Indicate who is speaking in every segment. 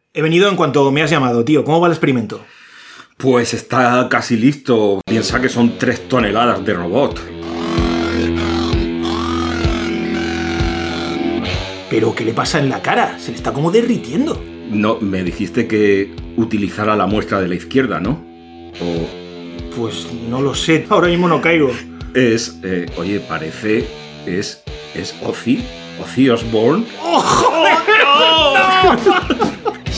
Speaker 1: He venido en cuanto me has llamado, tío. ¿Cómo va el experimento?
Speaker 2: Pues está casi listo. Piensa que son 3 toneladas de robot.
Speaker 1: ¿Pero qué le pasa en la cara? Se le está como derritiendo.
Speaker 2: No, me dijiste que utilizara la muestra de la izquierda, ¿no?
Speaker 1: Pues no lo sé, ahora mismo no caigo.
Speaker 2: Oye, parece... Es Ozzy Osbourne.
Speaker 1: ¡Oh, joder! ¡No!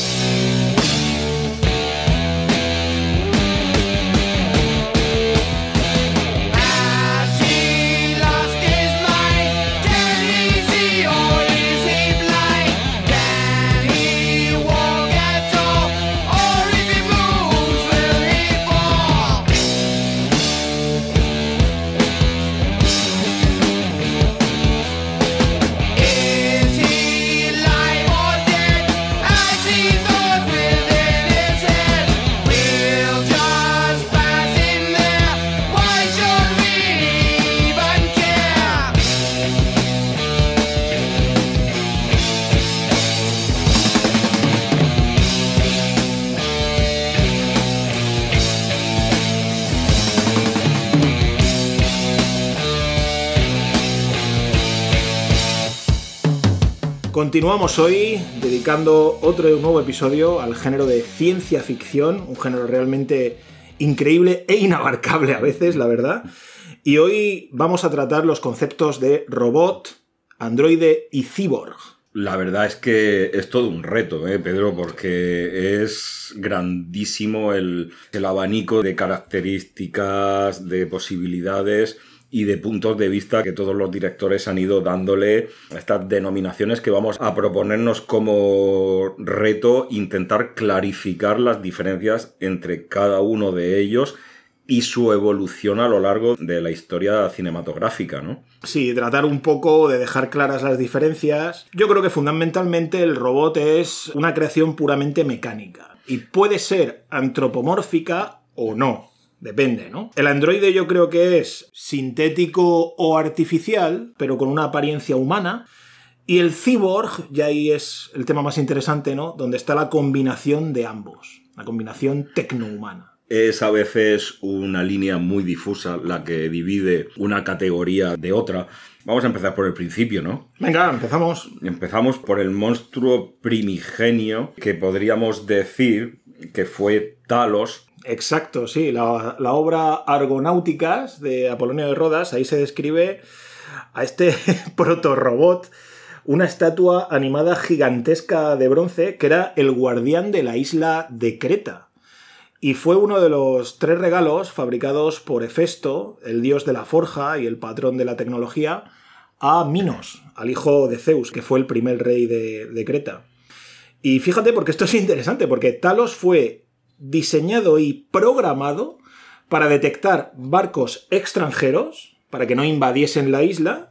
Speaker 1: Continuamos hoy dedicando otro nuevo episodio al género de ciencia ficción, un género realmente increíble e inabarcable a veces, la verdad. Y hoy vamos a tratar los conceptos de robot, androide y cyborg.
Speaker 2: La verdad es que es todo un reto, Pedro, porque es grandísimo el abanico de características, de posibilidades y de puntos de vista que todos los directores han ido dándole a estas denominaciones que vamos a proponernos como reto, intentar clarificar las diferencias entre cada uno de ellos y su evolución a lo largo de la historia cinematográfica, ¿no?
Speaker 1: Sí, tratar un poco de dejar claras las diferencias. Yo creo que fundamentalmente el robot es una creación puramente mecánica y puede ser antropomórfica o no. Depende, ¿no? El androide yo creo que es sintético o artificial, pero con una apariencia humana. Y el cyborg, ya ahí es el tema más interesante, ¿no? Donde está la combinación de ambos. La combinación tecnohumana.
Speaker 2: Es a veces una línea muy difusa la que divide una categoría de otra. Vamos a empezar por el principio, ¿no?
Speaker 1: Venga, empezamos.
Speaker 2: Empezamos por el monstruo primigenio, que podríamos decir que fue Talos.
Speaker 1: Exacto, sí. La obra Argonáuticas de Apolonio de Rodas, ahí se describe a este proto-robot, una estatua animada gigantesca de bronce que era el guardián de la isla de Creta. Y fue uno de los 3 regalos fabricados por Hefesto, el dios de la forja y el patrón de la tecnología, a Minos, al hijo de Zeus, que fue el primer rey de Creta. Y fíjate, porque esto es interesante, porque Talos fue diseñado y programado para detectar barcos extranjeros, para que no invadiesen la isla,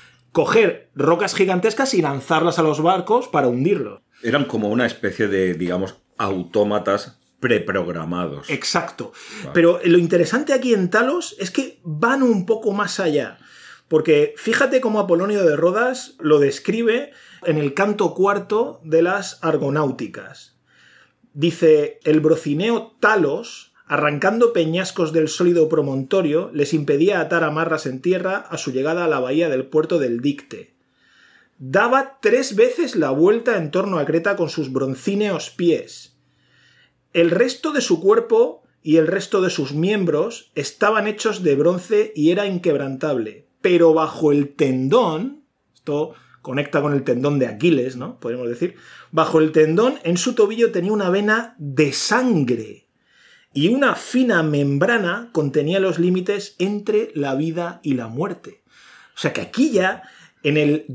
Speaker 1: coger rocas gigantescas y lanzarlas a los barcos para hundirlos.
Speaker 2: Eran como una especie de, digamos, autómatas preprogramados.
Speaker 1: Exacto.
Speaker 2: Vale.
Speaker 1: Pero lo interesante aquí en Talos es que van un poco más allá. Porque fíjate cómo Apolonio de Rodas lo describe en el canto 4 de las Argonáuticas. Dice, el brocineo Talos, arrancando peñascos del sólido promontorio, les impedía atar amarras en tierra a su llegada a la bahía del puerto del Dicte. Daba 3 veces la vuelta en torno a Creta con sus broncíneos pies. El resto de su cuerpo y el resto de sus miembros estaban hechos de bronce y era inquebrantable. Pero bajo el tendón, esto conecta con el tendón de Aquiles, ¿no? Podríamos decir. Bajo el tendón, en su tobillo tenía una vena de sangre y una fina membrana contenía los límites entre la vida y la muerte. O sea que aquí ya, en el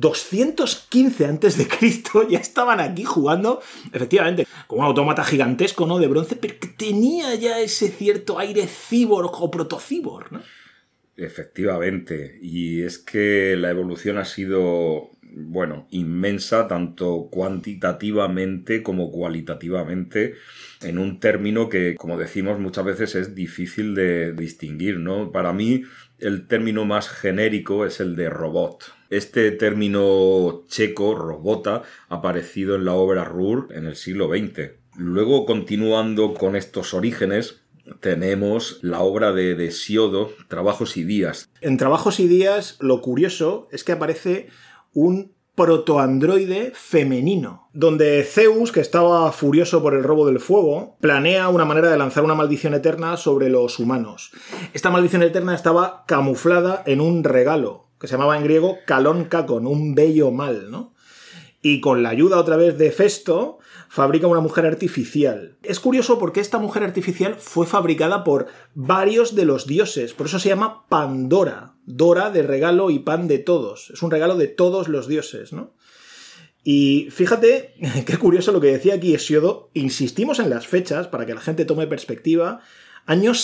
Speaker 1: 215 a.C., ya estaban aquí jugando, efectivamente, con un autómata gigantesco, ¿no? De bronce, pero que tenía ya ese cierto aire cyborg o protocíborg, ¿no?
Speaker 2: Efectivamente, y es que la evolución ha sido inmensa, tanto cuantitativamente como cualitativamente, en un término que, como decimos muchas veces, es difícil de distinguir, ¿no? Para mí, el término más genérico es el de robot. Este término checo, robota, ha aparecido en la obra Ruhr en el siglo XX. Luego, continuando con estos orígenes, tenemos la obra de Hesíodo, Trabajos y días.
Speaker 1: En Trabajos y días, lo curioso es que aparece un protoandroide femenino, donde Zeus, que estaba furioso por el robo del fuego, planea una manera de lanzar una maldición eterna sobre los humanos. Esta maldición eterna estaba camuflada en un regalo, que se llamaba en griego kalon kakon, un bello mal, ¿no? Y con la ayuda otra vez de Hefesto, fabrica una mujer artificial. Es curioso porque esta mujer artificial fue fabricada por varios de los dioses, por eso se llama Pandora. Dora de regalo y pan de todos. Es un regalo de todos los dioses, ¿no? Y fíjate qué curioso lo que decía aquí Hesíodo. Insistimos en las fechas para que la gente tome perspectiva. Años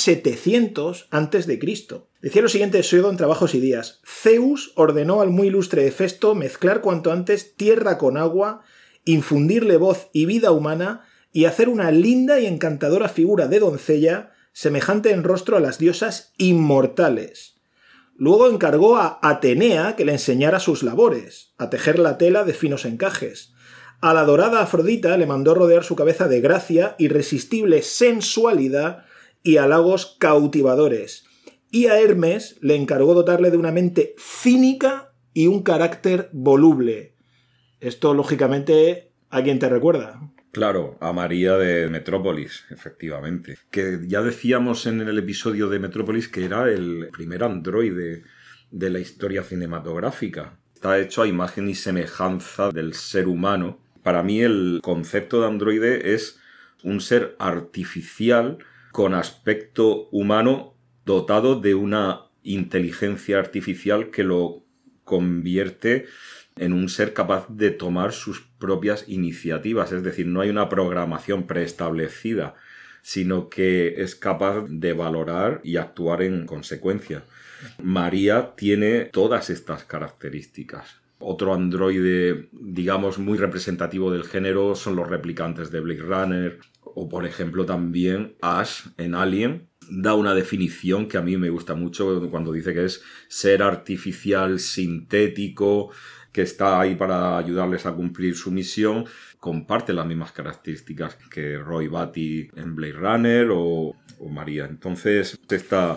Speaker 1: 700 a.C. Decía lo siguiente Hesíodo en Trabajos y días. Zeus ordenó al muy ilustre Hefesto mezclar cuanto antes tierra con agua, infundirle voz y vida humana y hacer una linda y encantadora figura de doncella semejante en rostro a las diosas inmortales. Luego encargó a Atenea que le enseñara sus labores, a tejer la tela de finos encajes. A la dorada Afrodita le mandó rodear su cabeza de gracia, irresistible sensualidad y halagos cautivadores. Y a Hermes le encargó dotarle de una mente cínica y un carácter voluble. Esto, lógicamente, ¿a quién te recuerda?
Speaker 2: Claro, a María de Metrópolis, efectivamente. Que ya decíamos en el episodio de Metrópolis que era el primer androide de la historia cinematográfica. Está hecho a imagen y semejanza del ser humano. Para mí el concepto de androide es un ser artificial con aspecto humano dotado de una inteligencia artificial que lo convierte en un ser capaz de tomar sus propias iniciativas. Es decir, no hay una programación preestablecida, sino que es capaz de valorar y actuar en consecuencia. María tiene todas estas características. Otro androide, digamos, muy representativo del género son los replicantes de Blade Runner, o por ejemplo también Ash en Alien. Da una definición que a mí me gusta mucho cuando dice que es ser artificial sintético, que está ahí para ayudarles a cumplir su misión. Comparte las mismas características que Roy Batty en Blade Runner o María. Entonces, esta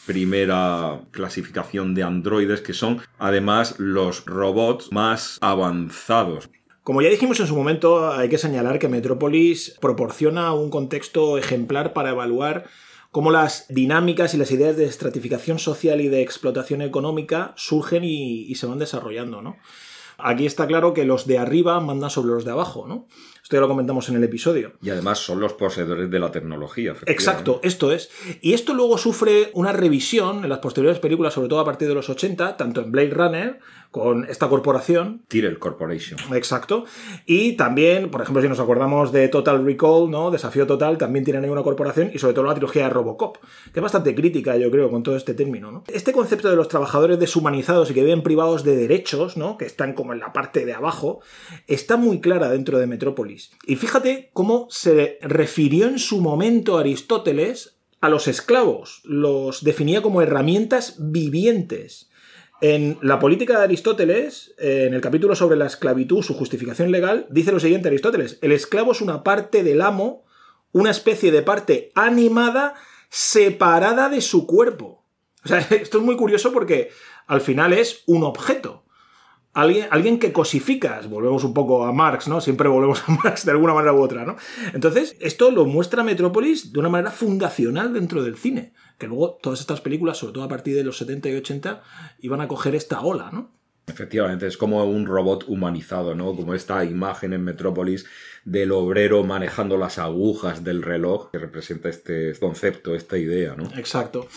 Speaker 2: primera clasificación de androides que son, además, los robots más avanzados.
Speaker 1: Como ya dijimos en su momento, hay que señalar que Metrópolis proporciona un contexto ejemplar para evaluar cómo las dinámicas y las ideas de estratificación social y de explotación económica surgen y se van desarrollando, ¿no? Aquí está claro que los de arriba mandan sobre los de abajo, ¿no? Esto ya lo comentamos en el episodio.
Speaker 2: Y además son los poseedores de la tecnología.
Speaker 1: Exacto, esto es. Y esto luego sufre una revisión en las posteriores películas, sobre todo a partir de los 80, tanto en Blade Runner, con esta corporación.
Speaker 2: Tyrell Corporation.
Speaker 1: Exacto. Y también, por ejemplo, si nos acordamos de Total Recall, ¿no? Desafío Total, también tienen ahí una corporación, y sobre todo la trilogía de Robocop, que es bastante crítica, yo creo, con todo este término, ¿no? Este concepto de los trabajadores deshumanizados y que viven privados de derechos, ¿no? Que están como en la parte de abajo, está muy clara dentro de Metrópolis. Y fíjate cómo se refirió en su momento Aristóteles a los esclavos. Los definía como herramientas vivientes. En la política de Aristóteles, en el capítulo sobre la esclavitud, su justificación legal, dice lo siguiente Aristóteles: el esclavo es una parte del amo, una especie de parte animada separada de su cuerpo. O sea, esto es muy curioso porque al final es un objeto. Alguien que cosificas. Volvemos un poco a Marx, ¿no? Siempre volvemos a Marx de alguna manera u otra, ¿no? Entonces, esto lo muestra Metrópolis de una manera fundacional dentro del cine. Que luego todas estas películas, sobre todo a partir de los 70 y 80, iban a coger esta ola, ¿no?
Speaker 2: Efectivamente, es como un robot humanizado, ¿no? Como esta imagen en Metrópolis del obrero manejando las agujas del reloj, que representa este concepto, esta idea, ¿no?
Speaker 1: Exacto.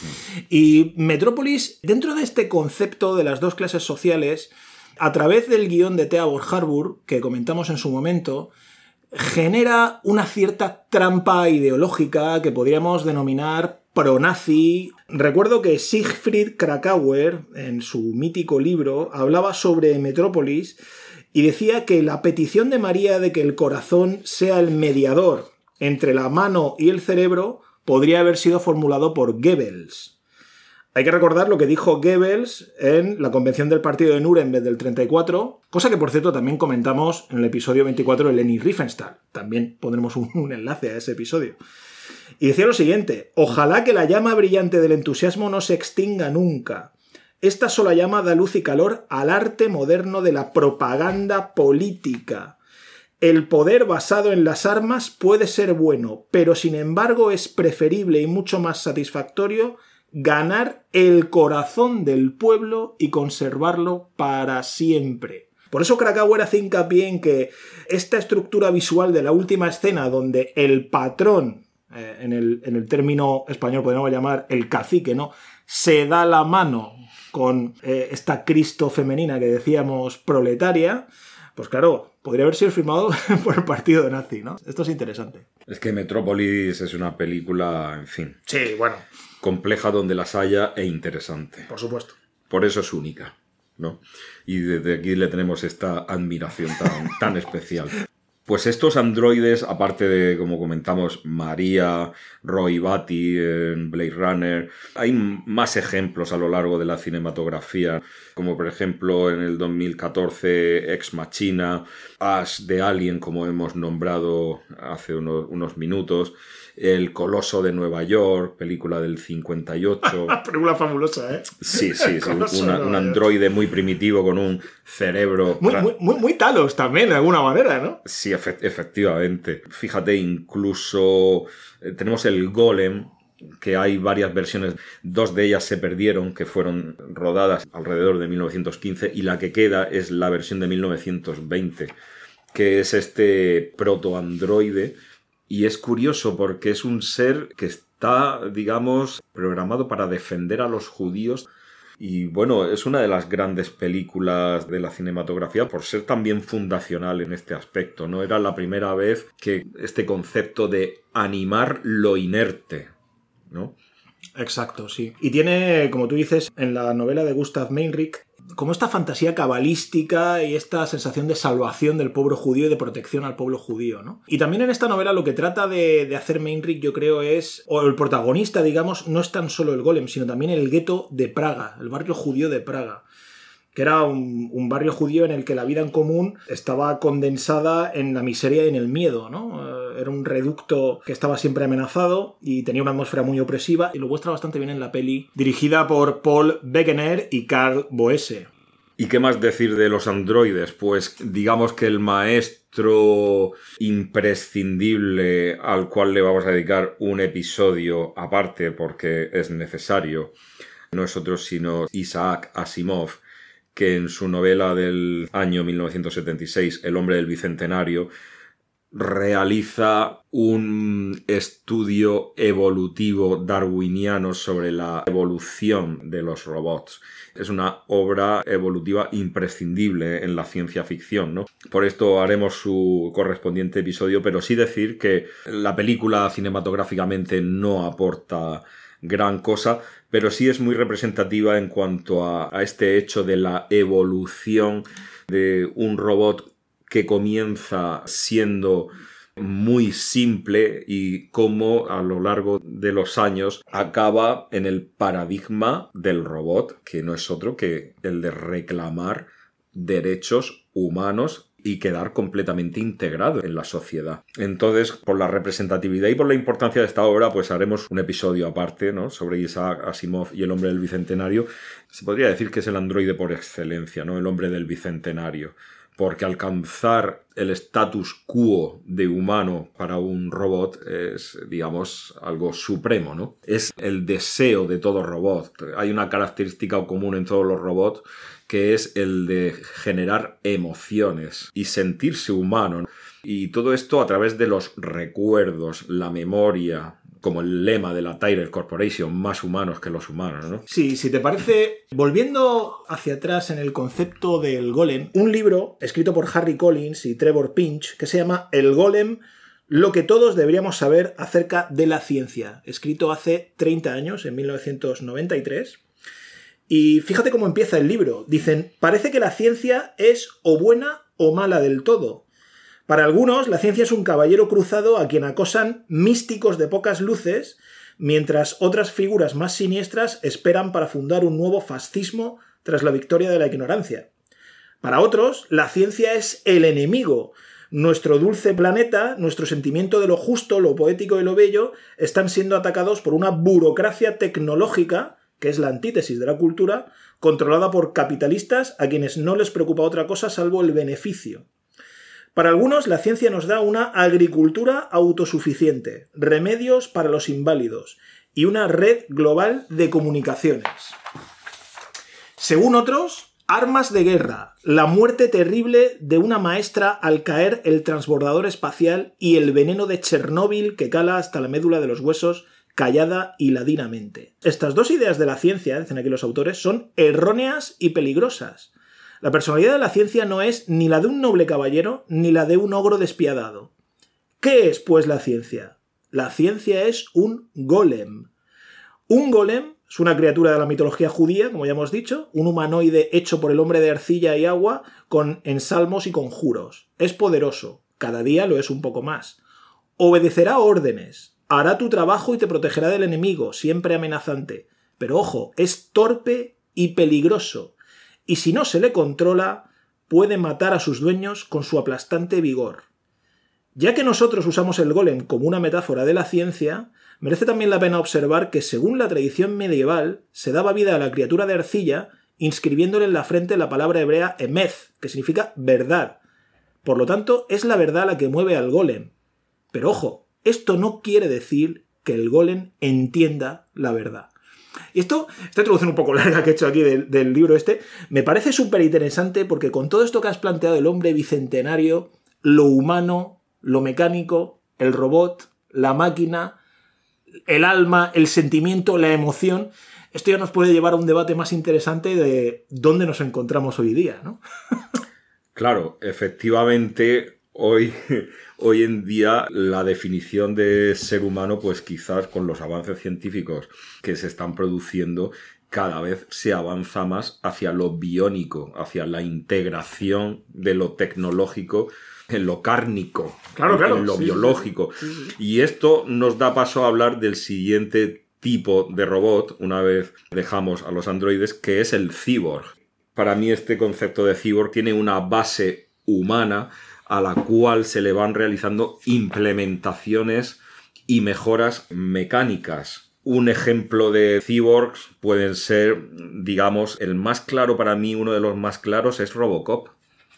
Speaker 1: Y Metrópolis, dentro de este concepto de las dos clases sociales, a través del guión de Theodore Harbour, que comentamos en su momento, genera una cierta trampa ideológica que podríamos denominar pronazi. Recuerdo que Siegfried Krakauer, en su mítico libro, hablaba sobre Metrópolis y decía que la petición de María de que el corazón sea el mediador entre la mano y el cerebro podría haber sido formulado por Goebbels. Hay que recordar lo que dijo Goebbels en la convención del partido de Nuremberg del 34, cosa que por cierto también comentamos en el episodio 24 de Leni Riefenstahl. También pondremos un enlace a ese episodio. Y decía lo siguiente: ojalá que la llama brillante del entusiasmo no se extinga nunca. Esta sola llama da luz y calor al arte moderno de la propaganda política. El poder basado en las armas puede ser bueno, pero sin embargo es preferible y mucho más satisfactorio ganar el corazón del pueblo y conservarlo para siempre. Por eso Krakauer hace hincapié en que esta estructura visual de la última escena, donde el patrón, en el término español podríamos llamar el cacique, ¿no?, se da la mano con esta Cristo femenina que decíamos proletaria, pues claro, podría haber sido firmado por el partido nazi, ¿no? Esto es interesante.
Speaker 2: Es que Metrópolis es una película, en fin...
Speaker 1: Sí, bueno...
Speaker 2: compleja donde las haya e interesante.
Speaker 1: Por supuesto.
Speaker 2: Por eso es única, ¿no? Y desde aquí le tenemos esta admiración tan especial. Pues estos androides, aparte de, como comentamos, María, Roy Batty en Blade Runner, hay más ejemplos a lo largo de la cinematografía, como por ejemplo en el 2014 Ex Machina, Ash de Alien, como hemos nombrado hace unos minutos, El Coloso de Nueva York, película del 58.
Speaker 1: Película fabulosa, ¿eh?
Speaker 2: Sí, un androide muy primitivo con un cerebro...
Speaker 1: Muy Talos también, de alguna manera, ¿no?
Speaker 2: Sí, efectivamente. Fíjate, incluso tenemos el Golem, que hay varias versiones. 2 de ellas se perdieron, que fueron rodadas alrededor de 1915, y la que queda es la versión de 1920, que es este protoandroide. Y es curioso porque es un ser que está, digamos, programado para defender a los judíos. Y bueno, es una de las grandes películas de la cinematografía por ser también fundacional en este aspecto, ¿no? Era la primera vez que este concepto de animar lo inerte, ¿no?
Speaker 1: Exacto, sí. Y tiene, como tú dices, en la novela de Gustav Meinrich, como esta fantasía cabalística y esta sensación de salvación del pueblo judío y de protección al pueblo judío, ¿no? Y también en esta novela lo que trata de hacer Meinrich, yo creo, es, o el protagonista, digamos, no es tan solo el Golem, sino también el gueto de Praga, el barrio judío de Praga, que era un barrio judío en el que la vida en común estaba condensada en la miseria y en el miedo, ¿no? Era un reducto que estaba siempre amenazado y tenía una atmósfera muy opresiva, y lo muestra bastante bien en la peli, dirigida por Paul Wegener y Carl Boese.
Speaker 2: ¿Y qué más decir de los androides? Pues digamos que el maestro imprescindible al cual le vamos a dedicar un episodio aparte porque es necesario, no es otro sino Isaac Asimov, que en su novela del año 1976, El hombre del bicentenario, realiza un estudio evolutivo darwiniano sobre la evolución de los robots. Es una obra evolutiva imprescindible en la ciencia ficción, ¿no? Por esto haremos su correspondiente episodio, pero sí decir que la película cinematográficamente no aporta gran cosa, pero sí es muy representativa en cuanto a este hecho de la evolución de un robot que comienza siendo muy simple y cómo a lo largo de los años acaba en el paradigma del robot, que no es otro que el de reclamar derechos humanos y quedar completamente integrado en la sociedad. Entonces, por la representatividad y por la importancia de esta obra, pues haremos un episodio aparte, ¿no?, sobre Isaac Asimov y el hombre del bicentenario. Se podría decir que es el androide por excelencia, ¿no?, el hombre del bicentenario, porque alcanzar el status quo de humano para un robot es, digamos, algo supremo, ¿no? Es el deseo de todo robot. Hay una característica común en todos los robots que es el de generar emociones y sentirse humano, ¿no? Y todo esto a través de los recuerdos, la memoria, como el lema de la Tyrell Corporation, más humanos que los humanos, ¿no?
Speaker 1: Sí, si te parece, volviendo hacia atrás en el concepto del Golem, un libro escrito por Harry Collins y Trevor Pinch que se llama El Golem, lo que todos deberíamos saber acerca de la ciencia, escrito hace 30 años, en 1993. Y fíjate cómo empieza el libro. Dicen, parece que la ciencia es o buena o mala del todo. Para algunos, la ciencia es un caballero cruzado a quien acosan místicos de pocas luces, mientras otras figuras más siniestras esperan para fundar un nuevo fascismo tras la victoria de la ignorancia. Para otros, la ciencia es el enemigo. Nuestro dulce planeta, nuestro sentimiento de lo justo, lo poético y lo bello, están siendo atacados por una burocracia tecnológica, que es la antítesis de la cultura, controlada por capitalistas a quienes no les preocupa otra cosa salvo el beneficio. Para algunos, la ciencia nos da una agricultura autosuficiente, remedios para los inválidos y una red global de comunicaciones. Según otros, armas de guerra, la muerte terrible de una maestra al caer el transbordador espacial y el veneno de Chernóbil que cala hasta la médula de los huesos, callada y ladinamente. Estas dos ideas de la ciencia, dicen aquí los autores, son erróneas y peligrosas. La personalidad de la ciencia no es ni la de un noble caballero ni la de un ogro despiadado. ¿Qué es, pues, la ciencia? La ciencia es un golem. Un golem es una criatura de la mitología judía, como ya hemos dicho, un humanoide hecho por el hombre de arcilla y agua con ensalmos y conjuros. Es poderoso, cada día lo es un poco más. Obedecerá órdenes, hará tu trabajo y te protegerá del enemigo, siempre amenazante. Pero ojo, es torpe y peligroso. Y si no se le controla, puede matar a sus dueños con su aplastante vigor. Ya que nosotros usamos el golem como una metáfora de la ciencia, merece también la pena observar que según la tradición medieval se daba vida a la criatura de arcilla inscribiéndole en la frente la palabra hebrea emeth, que significa verdad. Por lo tanto, es la verdad la que mueve al golem. Pero ojo, esto no quiere decir que el golem entienda la verdad. Y esta introducción un poco larga que he hecho aquí del libro me parece súper interesante porque con todo esto que has planteado del hombre bicentenario, lo humano, lo mecánico, el robot, la máquina, el alma, el sentimiento, la emoción, esto ya nos puede llevar a un debate más interesante de dónde nos encontramos hoy día, ¿no?
Speaker 2: Claro, efectivamente, hoy en día la definición de ser humano, pues quizás con los avances científicos que se están produciendo, cada vez se avanza más hacia lo biónico, hacia la integración de lo tecnológico en lo cárnico,
Speaker 1: claro,
Speaker 2: en lo
Speaker 1: sí,
Speaker 2: biológico.
Speaker 1: Sí.
Speaker 2: Y esto nos da paso a hablar del siguiente tipo de robot, una vez dejamos a los androides, que es el cyborg. Para mí este concepto de cyborg tiene una base humana a la cual se le van realizando implementaciones y mejoras mecánicas. Un ejemplo de cyborgs pueden ser, digamos, el más claro para mí, uno de los más claros es Robocop.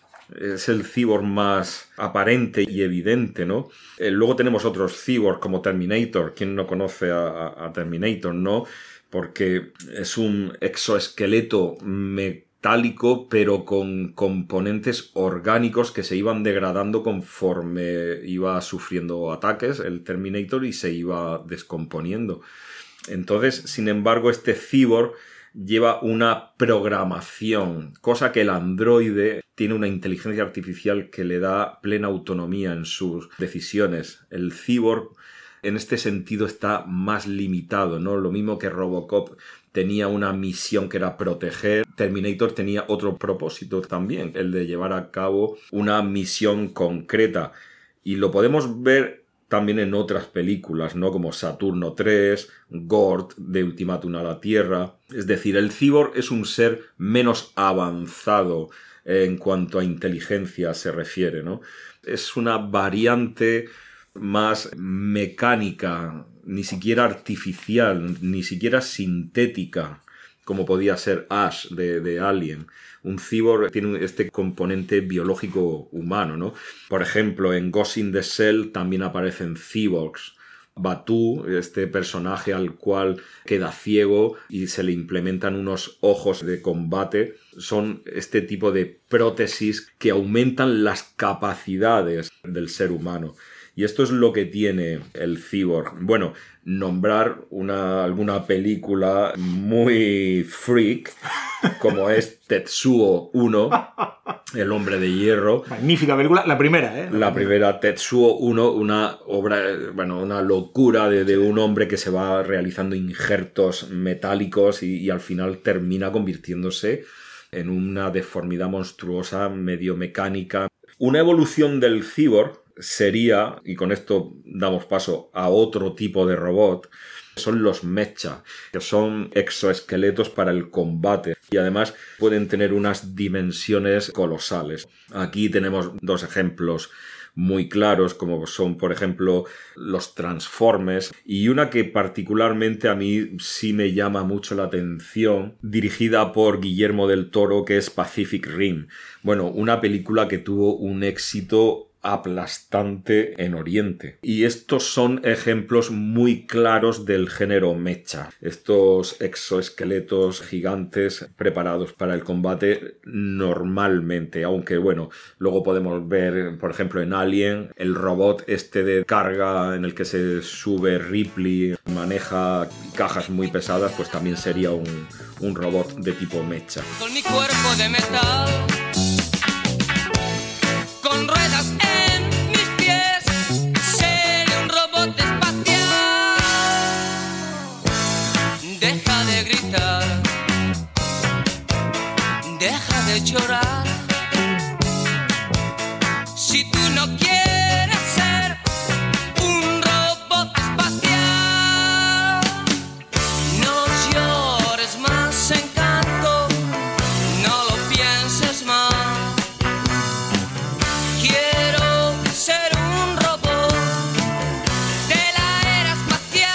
Speaker 2: Es el cyborg más aparente y evidente, ¿no? Luego tenemos otros cyborgs como Terminator. ¿Quién no conoce a Terminator, no? Porque es un exoesqueleto metálico, pero con componentes orgánicos que se iban degradando conforme iba sufriendo ataques el Terminator y se iba descomponiendo. Entonces, sin embargo, este cyborg lleva una programación, cosa que el androide tiene una inteligencia artificial que le da plena autonomía en sus decisiones. El cyborg, en este sentido, está más limitado, ¿no? Lo mismo que Robocop tenía una misión que era proteger, Terminator tenía otro propósito también, el de llevar a cabo una misión concreta. Y lo podemos ver también en otras películas, ¿no? Como Saturno 3, Gord, de Ultimátum a la Tierra. Es decir, el cyborg es un ser menos avanzado en cuanto a inteligencia se refiere, ¿no? Es una variante más mecánica, ni siquiera artificial, ni siquiera sintética, como podía ser Ash de Alien. Un cyborg tiene este componente biológico humano, ¿no? Por ejemplo, en Ghost in the Shell también aparecen cyborgs. Batu, este personaje al cual queda ciego y se le implementan unos ojos de combate, son este tipo de prótesis que aumentan las capacidades del ser humano. Y esto es lo que tiene el cyborg. Bueno, nombrar alguna película muy freak, como es Tetsuo 1, El hombre de hierro.
Speaker 1: Magnífica película, la primera, ¿eh?
Speaker 2: La primera, Tetsuo 1, una obra, bueno, una locura de un hombre que se va realizando injertos metálicos y al final termina convirtiéndose en una deformidad monstruosa, medio mecánica. Una evolución del cyborg sería, y con esto damos paso a otro tipo de robot, son los mecha, que son exoesqueletos para el combate y además pueden tener unas dimensiones colosales. Aquí tenemos dos ejemplos muy claros, como son, por ejemplo, los Transformers, y una que particularmente a mí sí me llama mucho la atención, dirigida por Guillermo del Toro, que es Pacific Rim. Bueno, una película que tuvo un éxito aplastante en Oriente. Y estos son ejemplos muy claros del género mecha. Estos exoesqueletos gigantes preparados para el combate normalmente, aunque bueno, luego podemos ver, por ejemplo, en Alien, el robot este de carga en el que se sube Ripley, maneja cajas muy pesadas, pues también sería un robot de tipo mecha.
Speaker 3: Con mi cuerpo de metal, con ruedas en mis pies, seré un robot espacial. Deja de gritar, deja de llorar. Si tú no quieres ser un robot espacial, no llores más, encanto, no lo pienses más. Quiero ser un robot de la era espacial.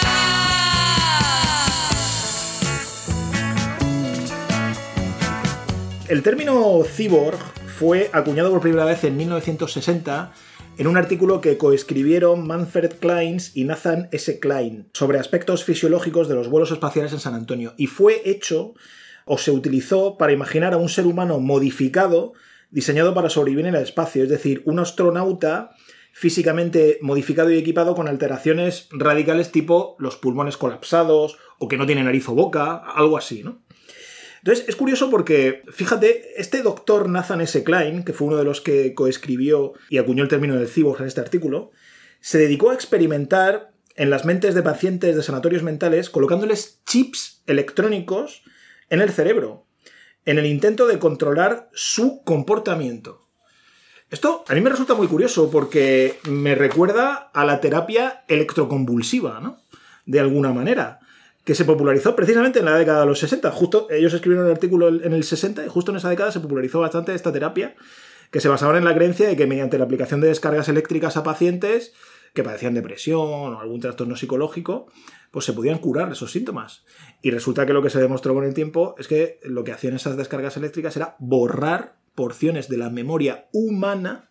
Speaker 1: El término cyborg fue acuñado por primera vez en 1960 en un artículo que coescribieron Manfred Clynes y Nathan S. Kline sobre aspectos fisiológicos de los vuelos espaciales en San Antonio, y fue hecho o se utilizó para imaginar a un ser humano modificado diseñado para sobrevivir en el espacio, es decir, un astronauta físicamente modificado y equipado con alteraciones radicales tipo los pulmones colapsados o que no tiene nariz o boca, algo así, ¿no? Entonces, es curioso porque, fíjate, este doctor Nathan S. Kline, que fue uno de los que coescribió y acuñó el término del cyborg en este artículo, se dedicó a experimentar en las mentes de pacientes de sanatorios mentales colocándoles chips electrónicos en el cerebro, en el intento de controlar su comportamiento. Esto a mí me resulta muy curioso porque me recuerda a la terapia electroconvulsiva, ¿no? De alguna manera, que se popularizó precisamente en la década de los 60. Justo ellos escribieron el artículo en el 60 y justo en esa década se popularizó bastante esta terapia, que se basaba en la creencia de que mediante la aplicación de descargas eléctricas a pacientes que padecían depresión o algún trastorno psicológico, pues se podían curar esos síntomas. Y resulta que lo que se demostró con el tiempo es que lo que hacían esas descargas eléctricas era borrar porciones de la memoria humana,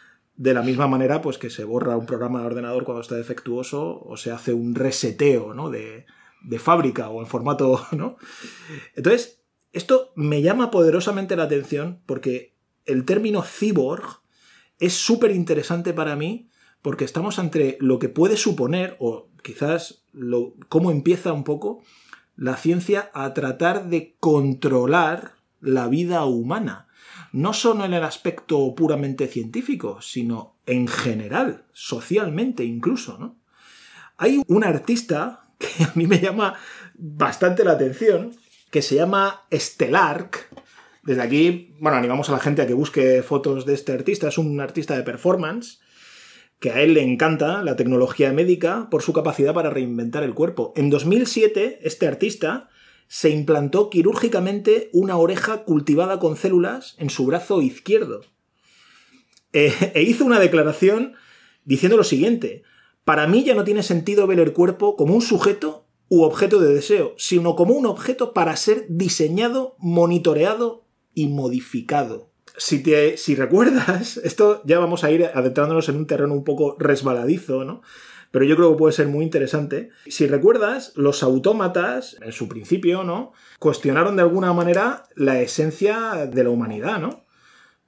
Speaker 1: de la misma manera pues que se borra un programa de ordenador cuando está defectuoso o se hace un reseteo, ¿no? de fábrica o en formato, ¿no? Entonces, esto me llama poderosamente la atención porque el término cyborg es súper interesante para mí porque estamos ante lo que puede suponer, o quizás cómo empieza un poco la ciencia a tratar de controlar la vida humana. No solo en el aspecto puramente científico, sino en general, socialmente incluso, ¿no? Hay un artista que a mí me llama bastante la atención, que se llama Stellark. Desde aquí, bueno, animamos a la gente a que busque fotos de este artista. Es un artista de performance, que a él le encanta la tecnología médica por su capacidad para reinventar el cuerpo. En 2007, este artista se implantó quirúrgicamente una oreja cultivada con células en su brazo izquierdo. E hizo una declaración diciendo lo siguiente: para mí ya no tiene sentido ver el cuerpo como un sujeto u objeto de deseo, sino como un objeto para ser diseñado, monitoreado y modificado. Si recuerdas, esto ya vamos a ir adentrándonos en un terreno un poco resbaladizo, ¿no? Pero yo creo que puede ser muy interesante. Si recuerdas, los autómatas, en su principio, ¿no?, cuestionaron de alguna manera la esencia de la humanidad, ¿no?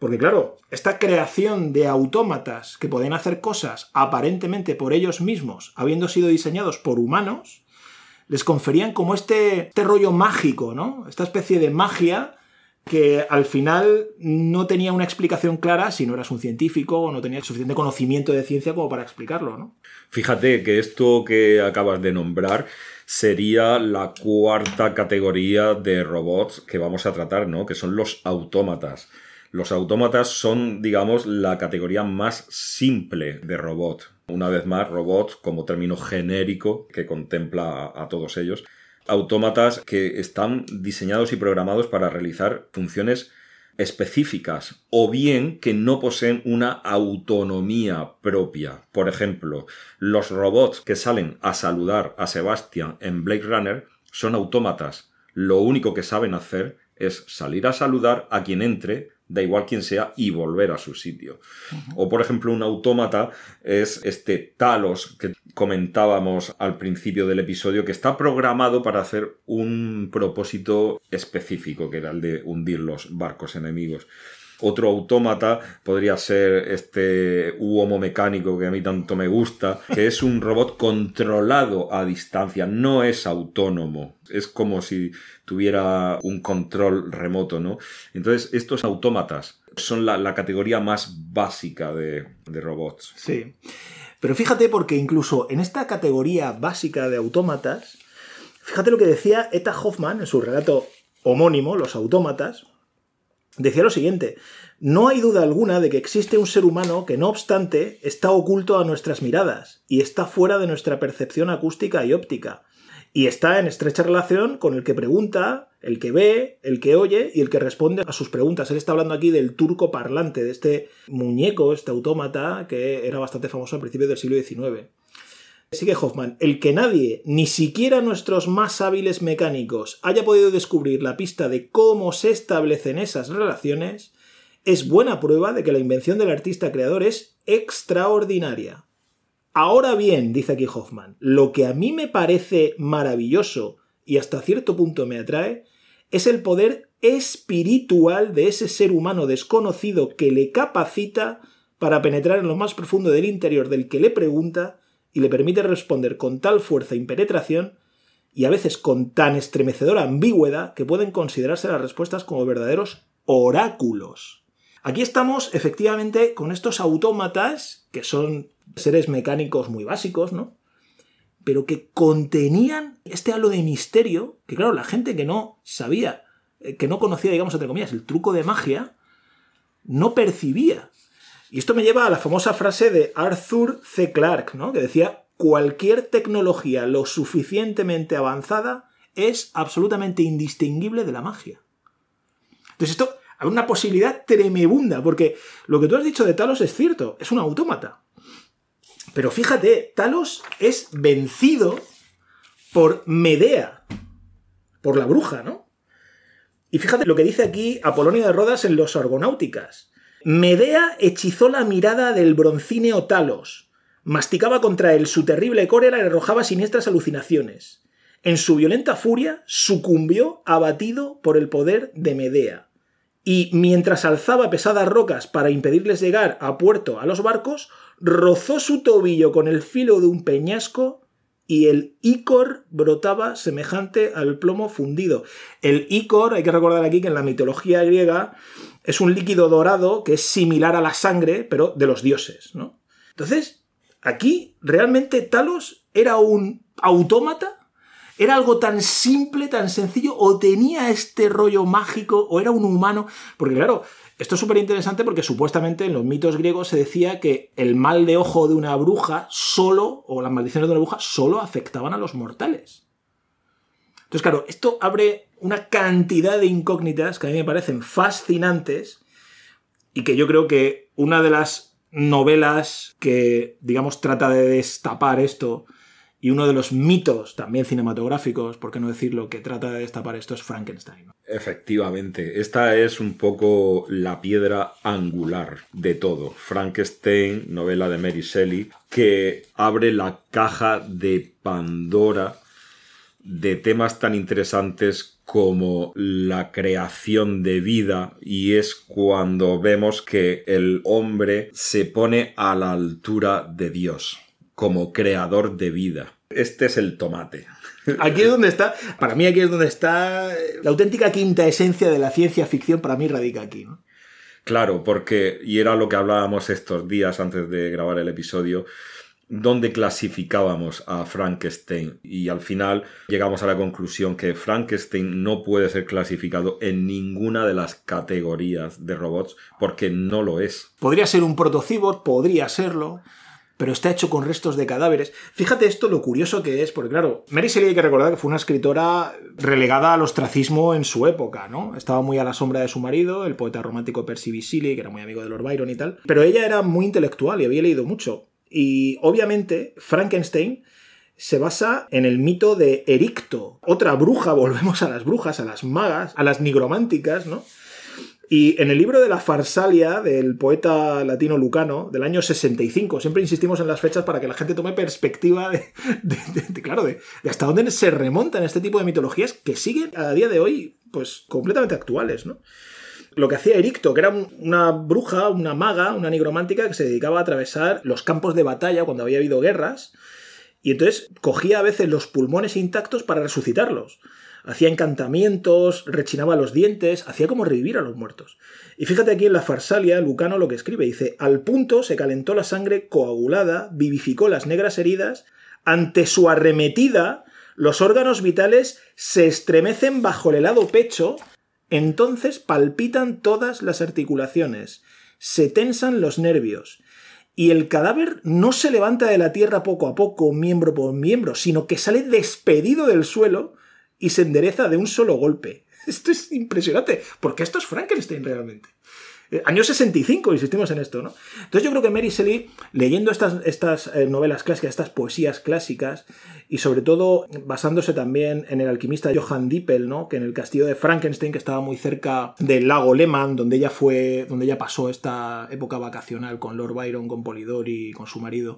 Speaker 1: Porque claro, esta creación de autómatas que pueden hacer cosas aparentemente por ellos mismos, habiendo sido diseñados por humanos, les conferían como este rollo mágico, ¿no? Esta especie de magia que al final no tenía una explicación clara si no eras un científico o no tenías suficiente conocimiento de ciencia como para explicarlo, ¿no?
Speaker 2: Fíjate que esto que acabas de nombrar sería la cuarta categoría de robots que vamos a tratar, ¿no? Que son los autómatas. Los autómatas son, digamos, la categoría más simple de robot. Una vez más, robot como término genérico que contempla a todos ellos. Autómatas que están diseñados y programados para realizar funciones específicas o bien que no poseen una autonomía propia. Por ejemplo, los robots que salen a saludar a Sebastian en Blade Runner son autómatas. Lo único que saben hacer es salir a saludar a quien entre, da igual quién sea, y volver a su sitio. O, por ejemplo, un autómata es este Talos que comentábamos al principio del episodio, que está programado para hacer un propósito específico, que era el de hundir los barcos enemigos. Otro autómata podría ser este Uomo mecánico que a mí tanto me gusta, que es un robot controlado a distancia, no es autónomo. Es como si tuviera un control remoto, ¿no? Entonces, estos autómatas son la categoría más básica de robots.
Speaker 1: Sí. Pero fíjate, porque incluso en esta categoría básica de autómatas, fíjate lo que decía Eta Hoffman en su relato homónimo, Los autómatas. Decía lo siguiente: no hay duda alguna de que existe un ser humano que, no obstante, está oculto a nuestras miradas y está fuera de nuestra percepción acústica y óptica, y está en estrecha relación con el que pregunta, el que ve, el que oye y el que responde a sus preguntas. Él está hablando aquí del turco parlante, de este muñeco, este autómata que era bastante famoso a principios del siglo XIX. Sigue Hoffman: el que nadie, ni siquiera nuestros más hábiles mecánicos, haya podido descubrir la pista de cómo se establecen esas relaciones, es buena prueba de que la invención del artista creador es extraordinaria. Ahora bien, dice aquí Hoffman, lo que a mí me parece maravilloso y hasta cierto punto me atrae es el poder espiritual de ese ser humano desconocido que le capacita para penetrar en lo más profundo del interior del que le pregunta y le permite responder con tal fuerza y penetración, y a veces con tan estremecedora ambigüedad, que pueden considerarse las respuestas como verdaderos oráculos. Aquí estamos, efectivamente, con estos autómatas, que son seres mecánicos muy básicos, ¿no? Pero que contenían este halo de misterio, que claro, la gente que no sabía, que no conocía, digamos, entre comillas, el truco de magia, no percibía. Y esto me lleva a la famosa frase de Arthur C. Clarke, ¿no? Que decía: cualquier tecnología lo suficientemente avanzada es absolutamente indistinguible de la magia. Entonces esto hay una posibilidad tremenda, porque lo que tú has dicho de Talos es cierto, es un autómata. Pero fíjate, Talos es vencido por Medea, por la bruja, ¿no? Y fíjate lo que dice aquí Apolonio de Rodas en Los Argonáuticas. Medea hechizó la mirada del broncíneo Talos. Masticaba contra él su terrible cólera y le arrojaba siniestras alucinaciones. En su violenta furia sucumbió abatido por el poder de Medea. Y mientras alzaba pesadas rocas para impedirles llegar a puerto a los barcos, rozó su tobillo con el filo de un peñasco y el ícor brotaba semejante al plomo fundido. El ícor, hay que recordar aquí que en la mitología griega es un líquido dorado que es similar a la sangre, pero de los dioses, ¿no? Entonces, aquí realmente Talos era un autómata, era algo tan simple, tan sencillo, o tenía este rollo mágico, o era un humano. Porque claro, esto es súper interesante porque supuestamente en los mitos griegos se decía que el mal de ojo de una bruja solo, o las maldiciones de una bruja, solo afectaban a los mortales. Entonces, claro, esto abre una cantidad de incógnitas que a mí me parecen fascinantes y que yo creo que una de las novelas que, digamos, trata de destapar esto, y uno de los mitos también cinematográficos, por qué no decirlo, que trata de destapar esto es Frankenstein.
Speaker 2: Efectivamente, esta es un poco la piedra angular de todo. Frankenstein, novela de Mary Shelley, que abre la caja de Pandora de temas tan interesantes como la creación de vida, y es cuando vemos que el hombre se pone a la altura de Dios como creador de vida. Este es el tomate.
Speaker 1: Aquí es donde está, para mí aquí es donde está la auténtica quinta esencia de la ciencia ficción, para mí radica aquí, ¿no?
Speaker 2: Claro, porque, y era lo que hablábamos estos días antes de grabar el episodio, donde clasificábamos a Frankenstein, y al final llegamos a la conclusión que Frankenstein no puede ser clasificado en ninguna de las categorías de robots porque no lo es.
Speaker 1: Podría ser un protocibot, podría serlo, pero está hecho con restos de cadáveres. Fíjate esto lo curioso que es, porque claro, Mary Shelley hay que recordar que fue una escritora relegada al ostracismo en su época, ¿no? Estaba muy a la sombra de su marido, el poeta romántico Percy Bysshe Shelley, que era muy amigo de Lord Byron y tal, pero ella era muy intelectual y había leído mucho. Y obviamente Frankenstein se basa en el mito de Ericto, otra bruja, volvemos a las brujas, a las magas, a las nigrománticas, ¿no? Y en el libro de la Farsalia del poeta latino Lucano, del año 65, siempre insistimos en las fechas para que la gente tome perspectiva de hasta dónde se remontan este tipo de mitologías que siguen a día de hoy pues completamente actuales, ¿no? Lo que hacía Ericto, que era una bruja, una maga, una nigromántica que se dedicaba a atravesar los campos de batalla cuando había habido guerras, y entonces cogía a veces los pulmones intactos para resucitarlos. Hacía encantamientos, rechinaba los dientes, hacía como revivir a los muertos. Y fíjate aquí en la Farsalia, Lucano lo que escribe, dice: al punto se calentó la sangre coagulada, vivificó las negras heridas, ante su arremetida los órganos vitales se estremecen bajo el helado pecho, entonces palpitan todas las articulaciones, se tensan los nervios, y el cadáver no se levanta de la tierra poco a poco, miembro por miembro, sino que sale despedido del suelo y se endereza de un solo golpe. Esto es impresionante, porque esto es Frankenstein realmente. Año 65, insistimos en esto, ¿no? Entonces yo creo que Mary Shelley, leyendo estas novelas clásicas, estas poesías clásicas, y sobre todo basándose también en el alquimista Johann Dippel, ¿no? Que en el castillo de Frankenstein, que estaba muy cerca del lago Lehmann, donde ella pasó esta época vacacional con Lord Byron, con Polidori y con su marido,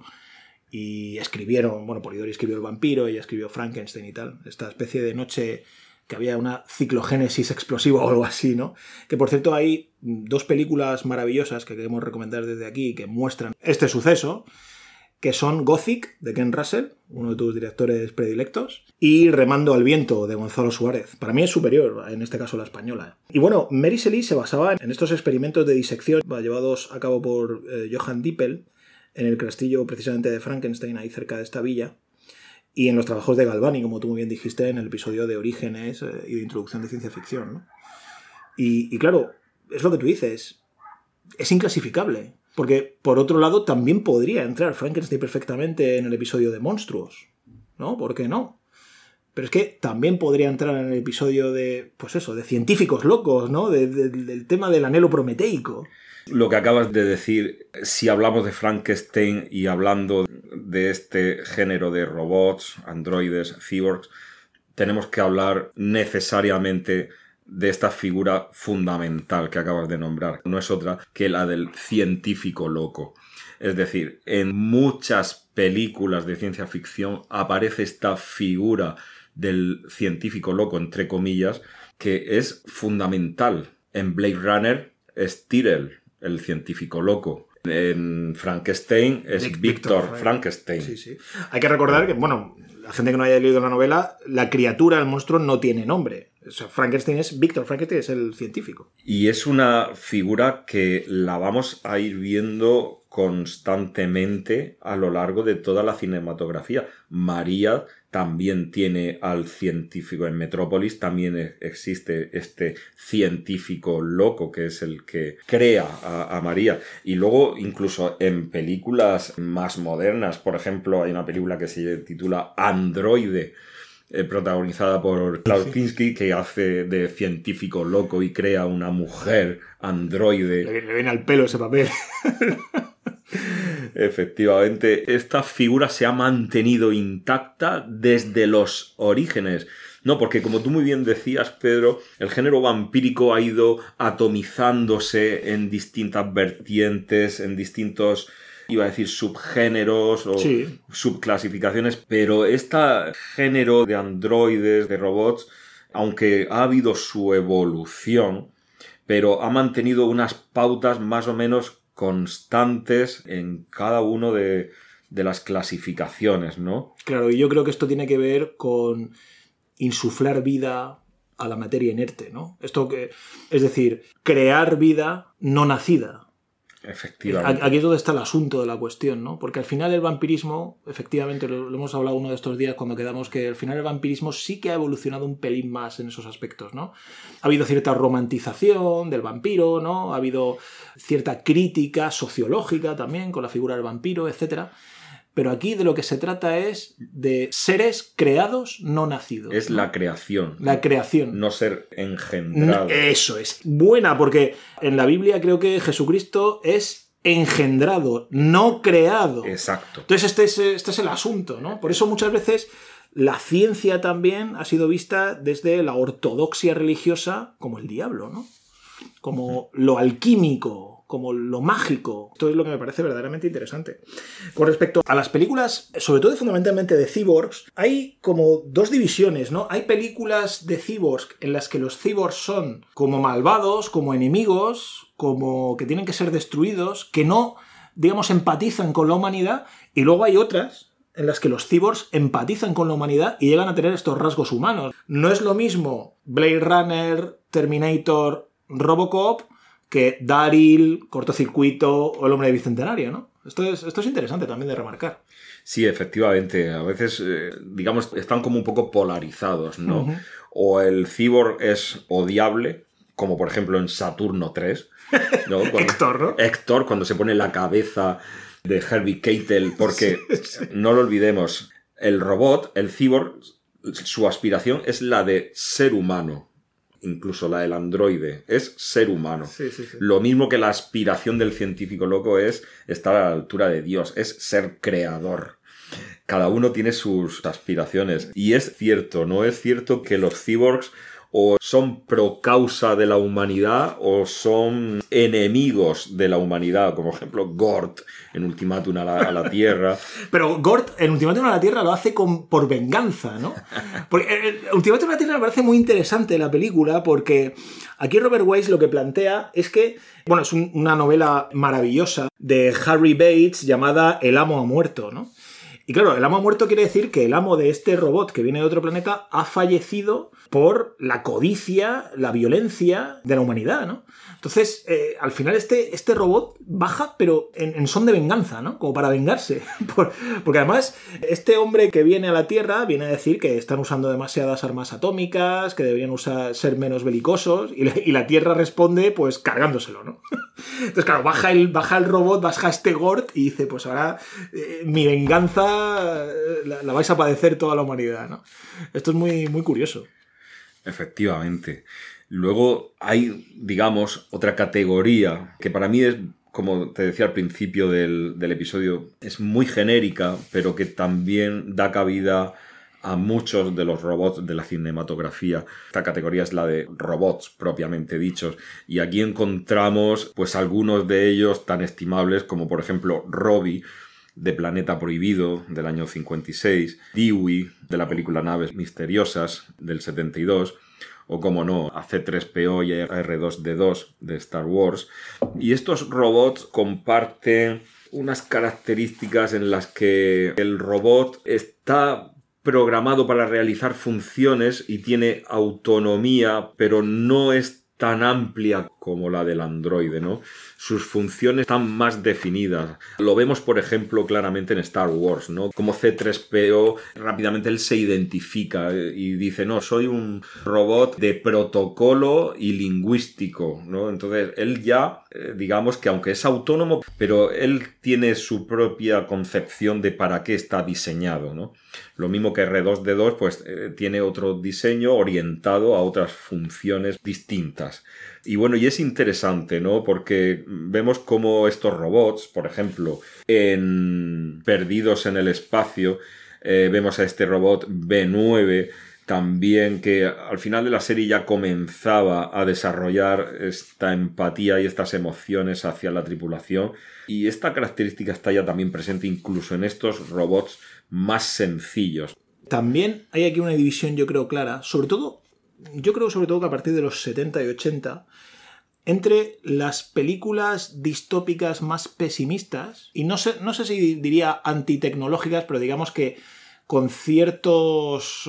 Speaker 1: y escribieron, bueno, Polidori escribió El vampiro, ella escribió Frankenstein y tal, esta especie de noche que había una ciclogénesis explosiva o algo así, ¿no? Que por cierto hay dos películas maravillosas que queremos recomendar desde aquí que muestran este suceso, que son Gothic, de Ken Russell, uno de tus directores predilectos, y Remando al viento, de Gonzalo Suárez. Para mí es superior, en este caso la española. Y bueno, Mary Shelley se basaba en estos experimentos de disección llevados a cabo por Johann Dippel en el castillo precisamente de Frankenstein, ahí cerca de esta villa, y en los trabajos de Galvani, como tú muy bien dijiste en el episodio de Orígenes y de Introducción de Ciencia Ficción, ¿no? Y claro, es lo que tú dices, es inclasificable, porque por otro lado también podría entrar Frankenstein perfectamente en el episodio de Monstruos, ¿no? ¿Por qué no? Pero es que también podría entrar en el episodio de, pues eso, de científicos locos, ¿no? Del tema del anhelo prometeico.
Speaker 2: Lo que acabas de decir, si hablamos de Frankenstein y hablando de este género de robots, androides, cyborgs, tenemos que hablar necesariamente de esta figura fundamental que acabas de nombrar. No es otra que la del científico loco. Es decir, en muchas películas de ciencia ficción aparece esta figura del científico loco, entre comillas, que es fundamental. En Blade Runner es Tyrell, el científico loco. En Frankenstein es Víctor Frankenstein.
Speaker 1: Sí, sí. Hay que recordar que, bueno, la gente que no haya leído la novela, la criatura, el monstruo, no tiene nombre. O sea, Frankenstein es Víctor Frankenstein, es el científico.
Speaker 2: Y es una figura que la vamos a ir viendo constantemente a lo largo de toda la cinematografía. María también tiene al científico en Metrópolis, también existe este científico loco que es el que crea a María. Y luego incluso en películas más modernas, por ejemplo, hay una película que se titula Androide, protagonizada por Klaus Kinski, que hace de científico loco y crea una mujer androide.
Speaker 1: Le viene al pelo ese papel.
Speaker 2: Efectivamente, esta figura se ha mantenido intacta desde los orígenes. No, porque como tú muy bien decías, Pedro, el género vampírico ha ido atomizándose en distintas vertientes, en distintos iba a decir subgéneros o
Speaker 1: Sí.
Speaker 2: subclasificaciones, pero este género de androides, de robots, aunque ha habido su evolución, pero ha mantenido unas pautas más o menos constantes en cada uno de las clasificaciones, ¿no?
Speaker 1: Claro, y yo creo que esto tiene que ver con insuflar vida a la materia inerte, ¿no? Es decir, crear vida no nacida.
Speaker 2: Efectivamente.
Speaker 1: Aquí es donde está el asunto de la cuestión, ¿no? Porque al final el vampirismo, efectivamente, lo hemos hablado uno de estos días cuando quedamos, que al final el vampirismo sí que ha evolucionado un pelín más en esos aspectos, ¿no? Ha habido cierta romantización del vampiro, ¿no? Ha habido cierta crítica sociológica también con la figura del vampiro, etc. Pero aquí de lo que se trata es de seres creados, no nacidos.
Speaker 2: Es
Speaker 1: ¿no?
Speaker 2: la creación.
Speaker 1: La creación.
Speaker 2: No ser engendrado.
Speaker 1: Eso es. Buena, porque en la Biblia creo que Jesucristo es engendrado, no creado.
Speaker 2: Exacto.
Speaker 1: Entonces este es el asunto, ¿no? Por eso muchas veces la ciencia también ha sido vista desde la ortodoxia religiosa como el diablo, ¿no? Como lo alquímico, como lo mágico. Esto es lo que me parece verdaderamente interesante. Con respecto a las películas, sobre todo y fundamentalmente de cyborgs, hay como dos divisiones, ¿no? Hay películas de cyborgs en las que los cyborgs son como malvados, como enemigos, como que tienen que ser destruidos, que no, digamos, empatizan con la humanidad, y luego hay otras en las que los cyborgs empatizan con la humanidad y llegan a tener estos rasgos humanos. No es lo mismo Blade Runner, Terminator, Robocop que Daryl, Cortocircuito o El hombre del bicentenario, ¿no? Esto es interesante también de remarcar.
Speaker 2: Sí, efectivamente. A veces, digamos, están como un poco polarizados, ¿no?
Speaker 1: Uh-huh.
Speaker 2: O el cyborg es odiable, como por ejemplo en Saturno 3, ¿no?
Speaker 1: Héctor, ¿no?
Speaker 2: Héctor, cuando se pone la cabeza de Herbie Keitel, porque sí. No lo olvidemos, el robot, el cyborg, su aspiración es la de ser humano. Incluso la del androide, es ser humano.
Speaker 1: Sí, sí, sí.
Speaker 2: Lo mismo que la aspiración del científico loco es estar a la altura de Dios, es ser creador. Cada uno tiene sus aspiraciones. Y es cierto, ¿no? Es cierto que los cyborgs o son pro causa de la humanidad o son enemigos de la humanidad, como por ejemplo Gort en Ultimátum a la Tierra.
Speaker 1: Pero Gort en Ultimátum a la Tierra lo hace por venganza, ¿no? Porque Ultimátum a la Tierra me parece muy interesante la película porque aquí Robert Wise lo que plantea es que, bueno, es una novela maravillosa de Harry Bates llamada El amo ha muerto, ¿no? Y claro, el amo ha muerto quiere decir que el amo de este robot que viene de otro planeta ha fallecido por la codicia, la violencia de la humanidad, ¿no? Entonces, al final este robot baja, pero en son de venganza, ¿no? Como para vengarse. Porque además, este hombre que viene a la Tierra viene a decir que están usando demasiadas armas atómicas, que deberían ser menos belicosos, y la Tierra responde, pues, cargándoselo, ¿no? Entonces, claro, baja el robot, baja este Gort y dice, pues ahora mi venganza la vais a padecer toda la humanidad, ¿no? Esto es muy, muy curioso.
Speaker 2: Efectivamente. Luego hay, digamos, otra categoría que para mí es, como te decía al principio del episodio, es muy genérica, pero que también da cabida a muchos de los robots de la cinematografía. Esta categoría es la de robots propiamente dichos. Y aquí encontramos pues algunos de ellos tan estimables como por ejemplo Robbie, de Planeta Prohibido, del año 56, Dewey, de la película Naves Misteriosas, del 72, o como no, a C-3PO y a R2-D2 de Star Wars. Y estos robots comparten unas características en las que el robot está programado para realizar funciones y tiene autonomía, pero no es tan amplia como la del androide, ¿no? Sus funciones están más definidas. Lo vemos, por ejemplo, claramente en Star Wars, ¿no? Como C-3PO, rápidamente él se identifica y dice, no, soy un robot de protocolo y lingüístico, ¿no? Entonces, él ya, digamos que aunque es autónomo, pero él tiene su propia concepción de para qué está diseñado, ¿no? Lo mismo que R2-D2, pues tiene otro diseño orientado a otras funciones distintas. Y bueno, y es interesante, ¿no? Porque vemos cómo estos robots, por ejemplo, en Perdidos en el Espacio, vemos a este robot B9 también que al final de la serie ya comenzaba a desarrollar esta empatía y estas emociones hacia la tripulación, y esta característica está ya también presente incluso en estos robots más sencillos.
Speaker 1: También hay aquí una división, yo creo, clara, yo creo sobre todo que a partir de los 70 y 80, entre las películas distópicas más pesimistas, y no sé si diría antitecnológicas, pero digamos que con ciertas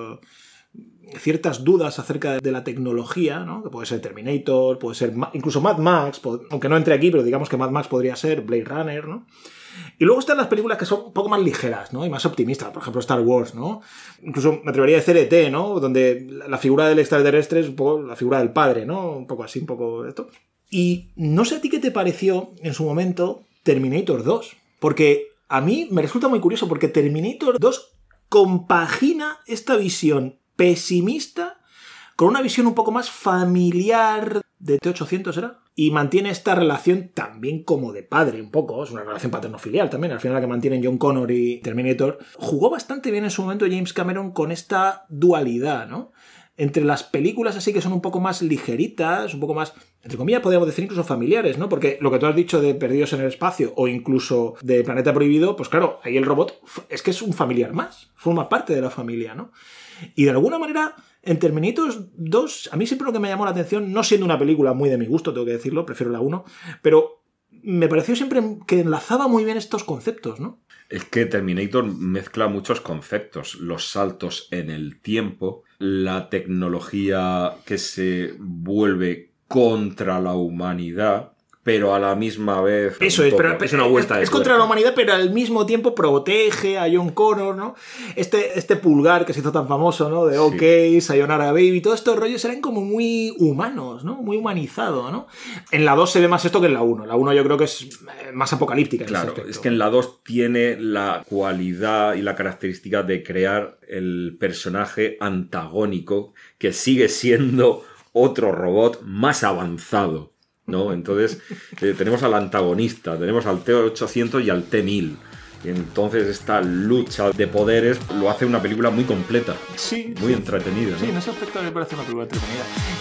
Speaker 1: dudas acerca de la tecnología, ¿no? Que puede ser Terminator, puede ser incluso Mad Max, aunque no entre aquí, pero digamos que Mad Max podría ser Blade Runner, ¿no? Y luego están las películas que son un poco más ligeras, ¿no? Y más optimistas, por ejemplo Star Wars, ¿no? Incluso me atrevería a decir ET, ¿no? Donde la figura del extraterrestre es un poco la figura del padre, ¿no? Un poco así, un poco esto. Y no sé a ti qué te pareció en su momento Terminator 2, porque a mí me resulta muy curioso, porque Terminator 2 compagina esta visión pesimista con una visión un poco más familiar de T-800, ¿era? Y mantiene esta relación también como de padre, un poco. Es una relación paterno-filial también, al final la que mantienen John Connor y Terminator. Jugó bastante bien en su momento James Cameron con esta dualidad, ¿no? Entre las películas así que son un poco más ligeritas, un poco más, entre comillas, podríamos decir incluso familiares, ¿no? Porque lo que tú has dicho de Perdidos en el Espacio o incluso de Planeta Prohibido, pues claro, ahí el robot es que es un familiar más, forma parte de la familia, ¿no? Y de alguna manera, en Terminator 2, a mí siempre lo que me llamó la atención, no siendo una película muy de mi gusto, tengo que decirlo, prefiero la 1, pero me pareció siempre que enlazaba muy bien estos conceptos, ¿no?
Speaker 2: Es que Terminator mezcla muchos conceptos, los saltos en el tiempo, la tecnología que se vuelve contra la humanidad, pero a la misma vez...
Speaker 1: Eso es, pero
Speaker 2: es una vuelta de
Speaker 1: es contra la humanidad, pero al mismo tiempo protege a John Connor, ¿no? Este pulgar que se hizo tan famoso, ¿no? De OK, Sayonara Baby, todos estos rollos eran como muy humanos, ¿no? Muy humanizado, ¿no? En la 2 se ve más esto que en la 1. La 1 yo creo que es más apocalíptica.
Speaker 2: Claro,
Speaker 1: en ese
Speaker 2: es que en la 2 tiene la cualidad y la característica de crear el personaje antagónico que sigue siendo otro robot más avanzado, ¿no? Entonces tenemos al antagonista, tenemos al T-800 y al T-1000. Y entonces esta lucha de poderes lo hace una película muy completa, muy entretenida, ¿no?
Speaker 1: Sí, en ese aspecto me parece una película entretenida.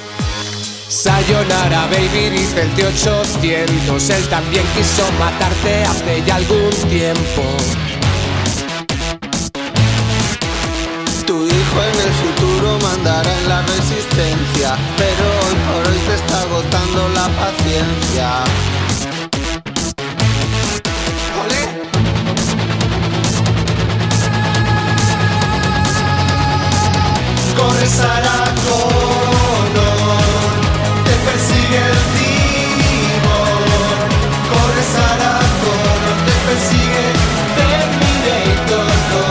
Speaker 3: Sayonara baby, dice el T-800. Él también quiso matarte hace ya algún tiempo.
Speaker 4: Tu hijo en el futuro mandará en la resistencia, pero hoy por hoy te está agotando la paciencia. ¡Olé! Corre Sarah Connor, te persigue el timón. Corre Sarah Connor, te persigue Terminator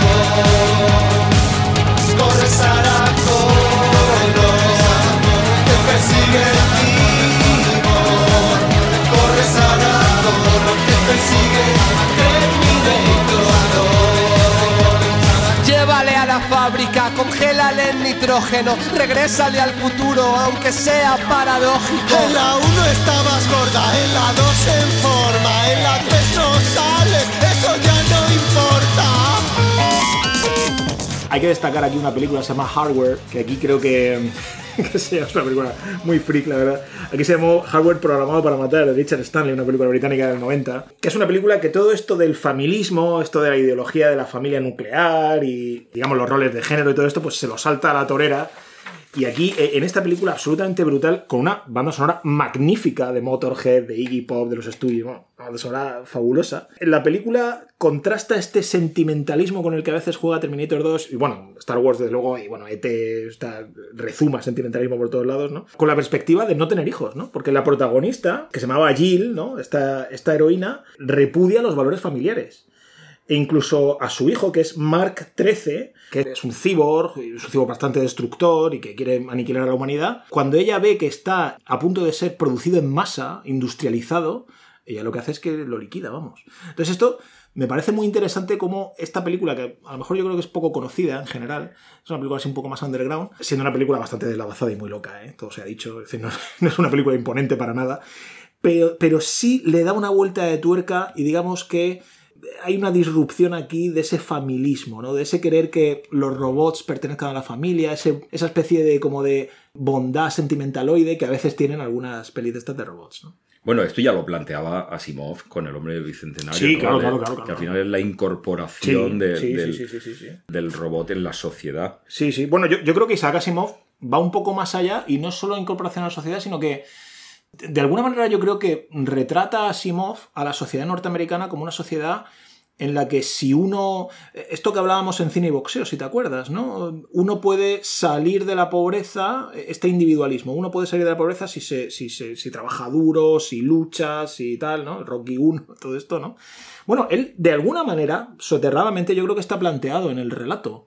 Speaker 4: 2. Corre Sarah Connor, te persigue el timón. Corre Sarah Connor, te persigue Terminator 2.
Speaker 3: Llévale a la fábrica, congélale el nitrógeno, regrésale al futuro, aunque sea paradójico.
Speaker 4: En la 1 estabas gorda, en la 2 en forma, en la 3 no sales, eso ya no importa.
Speaker 1: Hay que destacar aquí una película que se llama Hardware, que aquí creo que es una película muy freak, la verdad. Aquí se llamó Hardware Programado para Matar, de Richard Stanley, una película británica del 90, que es una película que todo esto del familismo, esto de la ideología de la familia nuclear y, digamos, los roles de género y todo esto, pues se lo salta a la torera. Y aquí, en esta película absolutamente brutal, con una banda sonora magnífica de Motorhead, de Iggy Pop, de los estudios, bueno, una banda sonora fabulosa. En la película contrasta este sentimentalismo con el que a veces juega Terminator 2, y bueno, Star Wars desde luego, y bueno, ET rezuma sentimentalismo por todos lados, ¿no? Con la perspectiva de no tener hijos, ¿no? Porque la protagonista, que se llamaba Jill, ¿no? Esta heroína, repudia los valores familiares. E incluso a su hijo, que es Mark 13, que es un cyborg bastante destructor y que quiere aniquilar a la humanidad, cuando ella ve que está a punto de ser producido en masa, industrializado, ella lo que hace es que lo liquida, vamos. Entonces esto me parece muy interesante como esta película, que a lo mejor yo creo que es poco conocida en general, es una película así un poco más underground, siendo una película bastante deslavazada y muy loca, todo se ha dicho, es decir, no es una película imponente para nada, pero sí le da una vuelta de tuerca y digamos que hay una disrupción aquí de ese familismo, ¿no? De ese querer que los robots pertenezcan a la familia, esa especie de como de bondad sentimentaloide que a veces tienen algunas pelis de estas de robots, ¿no?
Speaker 2: Bueno, esto ya lo planteaba Asimov con El hombre del bicentenario.
Speaker 1: Sí,
Speaker 2: ¿no?
Speaker 1: claro.
Speaker 2: Que al final es la incorporación
Speaker 1: Sí.
Speaker 2: del robot en la sociedad.
Speaker 1: Sí. Bueno, yo creo que Isaac Asimov va un poco más allá y no solo incorporación a la sociedad, sino que de alguna manera yo creo que retrata a Asimov a la sociedad norteamericana como una sociedad en la que si uno... Esto que hablábamos en Cine y Boxeo, si te acuerdas, ¿no? Uno puede salir de la pobreza, este individualismo, uno puede salir de la pobreza si trabaja duro, si lucha, si tal, ¿no? Rocky 1, todo esto, ¿no? Bueno, él, de alguna manera, soterradamente, yo creo que está planteado en el relato.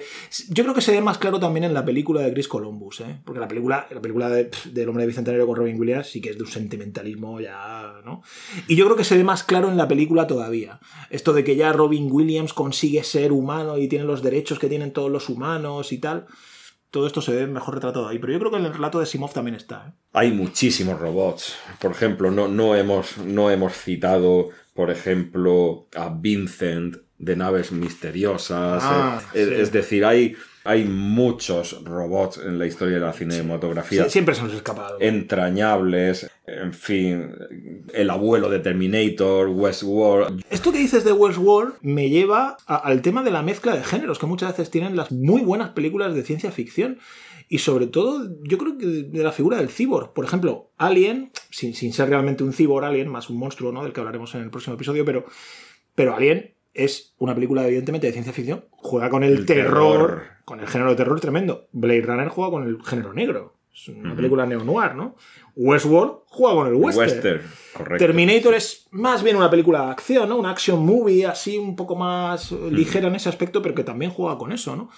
Speaker 1: Yo creo que se ve más claro también en la película de Chris Columbus, ¿eh? Porque la película del hombre bicentenario con Robin Williams sí que es de un sentimentalismo ya, ¿no? Y yo creo que se ve más claro en la película todavía. Esto de que ya Robin Williams consigue ser humano y tiene los derechos que tienen todos los humanos y tal. Todo esto se ve mejor retratado ahí. Pero yo creo que en el relato de Asimov también está, ¿eh?
Speaker 2: Hay muchísimos robots. Por ejemplo, no hemos citado, por ejemplo, a Vincent de Naves Misteriosas.
Speaker 1: Sí.
Speaker 2: Es decir, hay muchos robots en la historia de la cinematografía.
Speaker 1: Sí, siempre se nos ha escapado.
Speaker 2: Entrañables, en fin, el abuelo de Terminator, Westworld.
Speaker 1: Esto que dices de Westworld me lleva al tema de la mezcla de géneros que muchas veces tienen las muy buenas películas de ciencia ficción. Y sobre todo, yo creo que de la figura del cyborg. Por ejemplo, Alien, sin ser realmente un cyborg Alien, más un monstruo, ¿no? Del que hablaremos en el próximo episodio, pero Alien es una película evidentemente de ciencia ficción. Juega con el terror, con el género de terror tremendo. Blade Runner juega con el género negro. Es una película neo-noir, ¿no? Westworld juega con el western.
Speaker 2: Correcto.
Speaker 1: Terminator es más bien una película de acción, ¿no? Una action movie así un poco más ligera en ese aspecto, pero que también juega con eso, ¿no?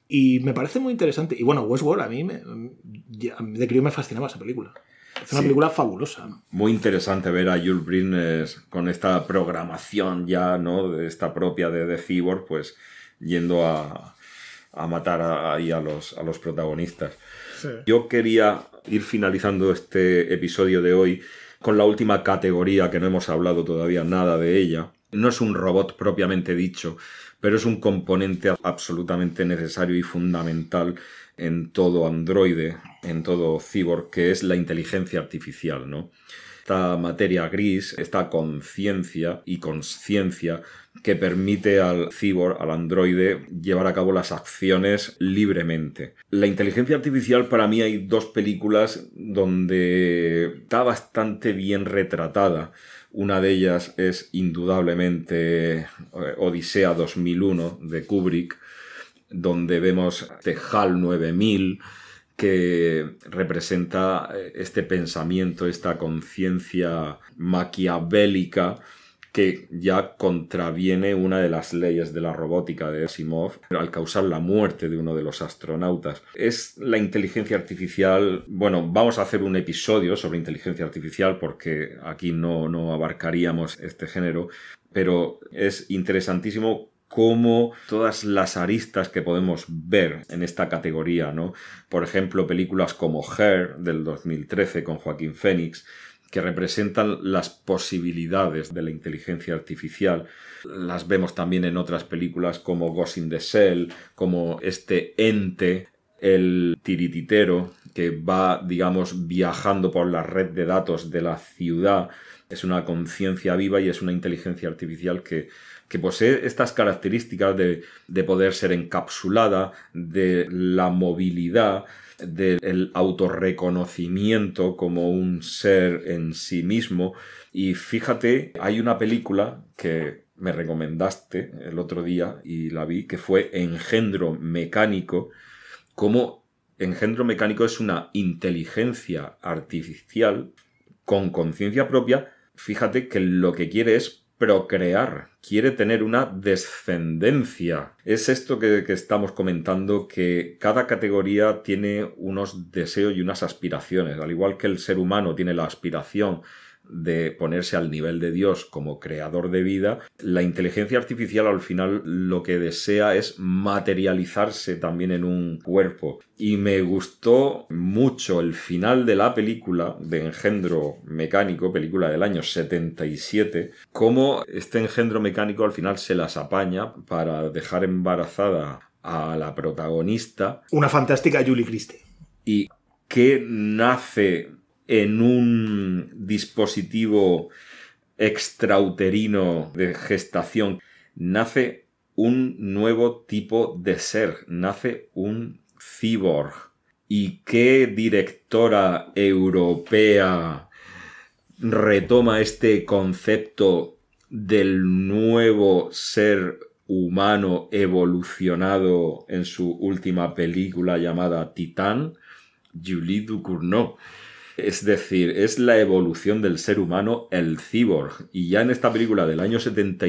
Speaker 1: Y me parece muy interesante. Y bueno, Westworld a mí de crío me fascinaba esa película. Es una película fabulosa, ¿no?
Speaker 2: Muy interesante ver a Jules Brines con esta programación ya, ¿no? De esta propia de Cyborg, pues yendo a matar ahí a los protagonistas.
Speaker 1: Sí.
Speaker 2: Yo quería ir finalizando este episodio de hoy con la última categoría, que no hemos hablado todavía nada de ella. No es un robot propiamente dicho, pero es un componente absolutamente necesario y fundamental en todo androide, en todo cyborg, que es la inteligencia artificial, ¿no? Esta materia gris, esta conciencia y consciencia que permite al cyborg, al androide, llevar a cabo las acciones libremente. La inteligencia artificial, para mí, hay dos películas donde está bastante bien retratada. Una de ellas es indudablemente Odisea 2001 de Kubrick, donde vemos HAL 9000, que representa este pensamiento, esta conciencia maquiavélica que ya contraviene una de las leyes de la robótica de Asimov al causar la muerte de uno de los astronautas. Es la inteligencia artificial... Bueno, vamos a hacer un episodio sobre inteligencia artificial porque aquí no abarcaríamos este género, pero es interesantísimo cómo todas las aristas que podemos ver en esta categoría, ¿no? Por ejemplo, películas como Her, del 2013, con Joaquín Phoenix, que representan las posibilidades de la inteligencia artificial. Las vemos también en otras películas como Ghost in the Shell, como este ente, el tirititero, que va, digamos, viajando por la red de datos de la ciudad. Es una conciencia viva y es una inteligencia artificial que posee estas características de poder ser encapsulada, de la movilidad, del autorreconocimiento como un ser en sí mismo. Y fíjate, hay una película que me recomendaste el otro día y la vi, que fue Engendro Mecánico. Como Engendro Mecánico es una inteligencia artificial con conciencia propia. Fíjate que lo que quiere es procrear, quiere tener una descendencia. Es esto que estamos comentando, que cada categoría tiene unos deseos y unas aspiraciones. Al igual que el ser humano tiene la aspiración de ponerse al nivel de Dios como creador de vida, la inteligencia artificial al final lo que desea es materializarse también en un cuerpo. Y me gustó mucho el final de la película de Engendro Mecánico, película del año 77, cómo este engendro mecánico al final se las apaña para dejar embarazada a la protagonista.
Speaker 1: Una fantástica Julie Christie.
Speaker 2: Y que nace en un dispositivo extrauterino de gestación. Nace un nuevo tipo de ser, nace un cyborg. ¿Y qué directora europea retoma este concepto del nuevo ser humano evolucionado en su última película llamada Titán? Julie Ducournau. Es decir, es la evolución del ser humano, el cyborg. Y ya en esta película del año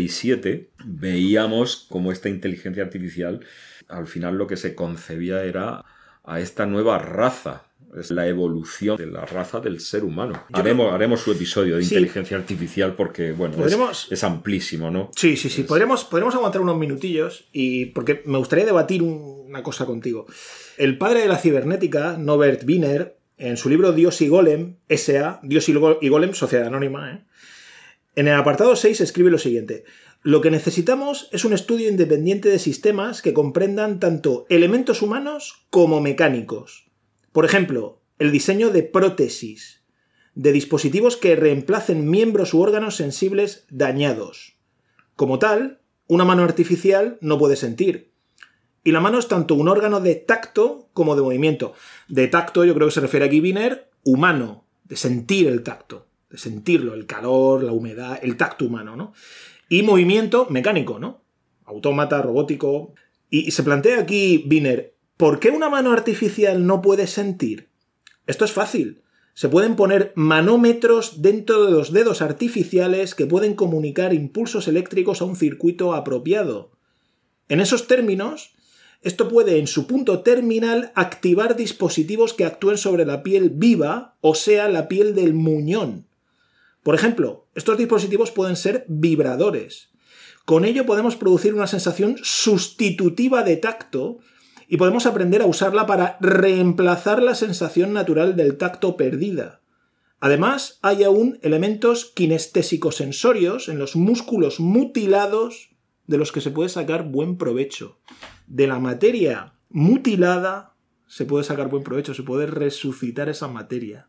Speaker 2: 77 veíamos cómo esta inteligencia artificial al final lo que se concebía era a esta nueva raza. Es la evolución de la raza del ser humano. Haremos su episodio de inteligencia artificial porque, bueno, es amplísimo, ¿no?
Speaker 1: Sí. Podremos aguantar unos minutillos y porque me gustaría debatir una cosa contigo. El padre de la cibernética, Norbert Wiener, en su libro Dios y Golem, S.A., Dios y Golem, Sociedad Anónima, en el apartado 6 escribe lo siguiente: lo que necesitamos es un estudio independiente de sistemas que comprendan tanto elementos humanos como mecánicos. Por ejemplo, el diseño de prótesis, de dispositivos que reemplacen miembros u órganos sensibles dañados. Como tal, una mano artificial no puede sentir. Y la mano es tanto un órgano de tacto como de movimiento. De tacto, yo creo que se refiere aquí Wiener, humano, de sentir el tacto, de sentirlo, el calor, la humedad, el tacto humano, ¿no? Y movimiento mecánico, ¿no? Autómata, robótico. Y se plantea aquí Wiener, ¿por qué una mano artificial no puede sentir? Esto es fácil. Se pueden poner manómetros dentro de los dedos artificiales que pueden comunicar impulsos eléctricos a un circuito apropiado. En esos términos, esto puede, en su punto terminal, activar dispositivos que actúen sobre la piel viva, o sea, la piel del muñón. Por ejemplo, estos dispositivos pueden ser vibradores. Con ello podemos producir una sensación sustitutiva de tacto y podemos aprender a usarla para reemplazar la sensación natural del tacto perdida. Además, hay aún elementos kinestésicos-sensorios en los músculos mutilados de los que se puede sacar buen provecho. De la materia mutilada se puede sacar buen provecho, se puede resucitar esa materia.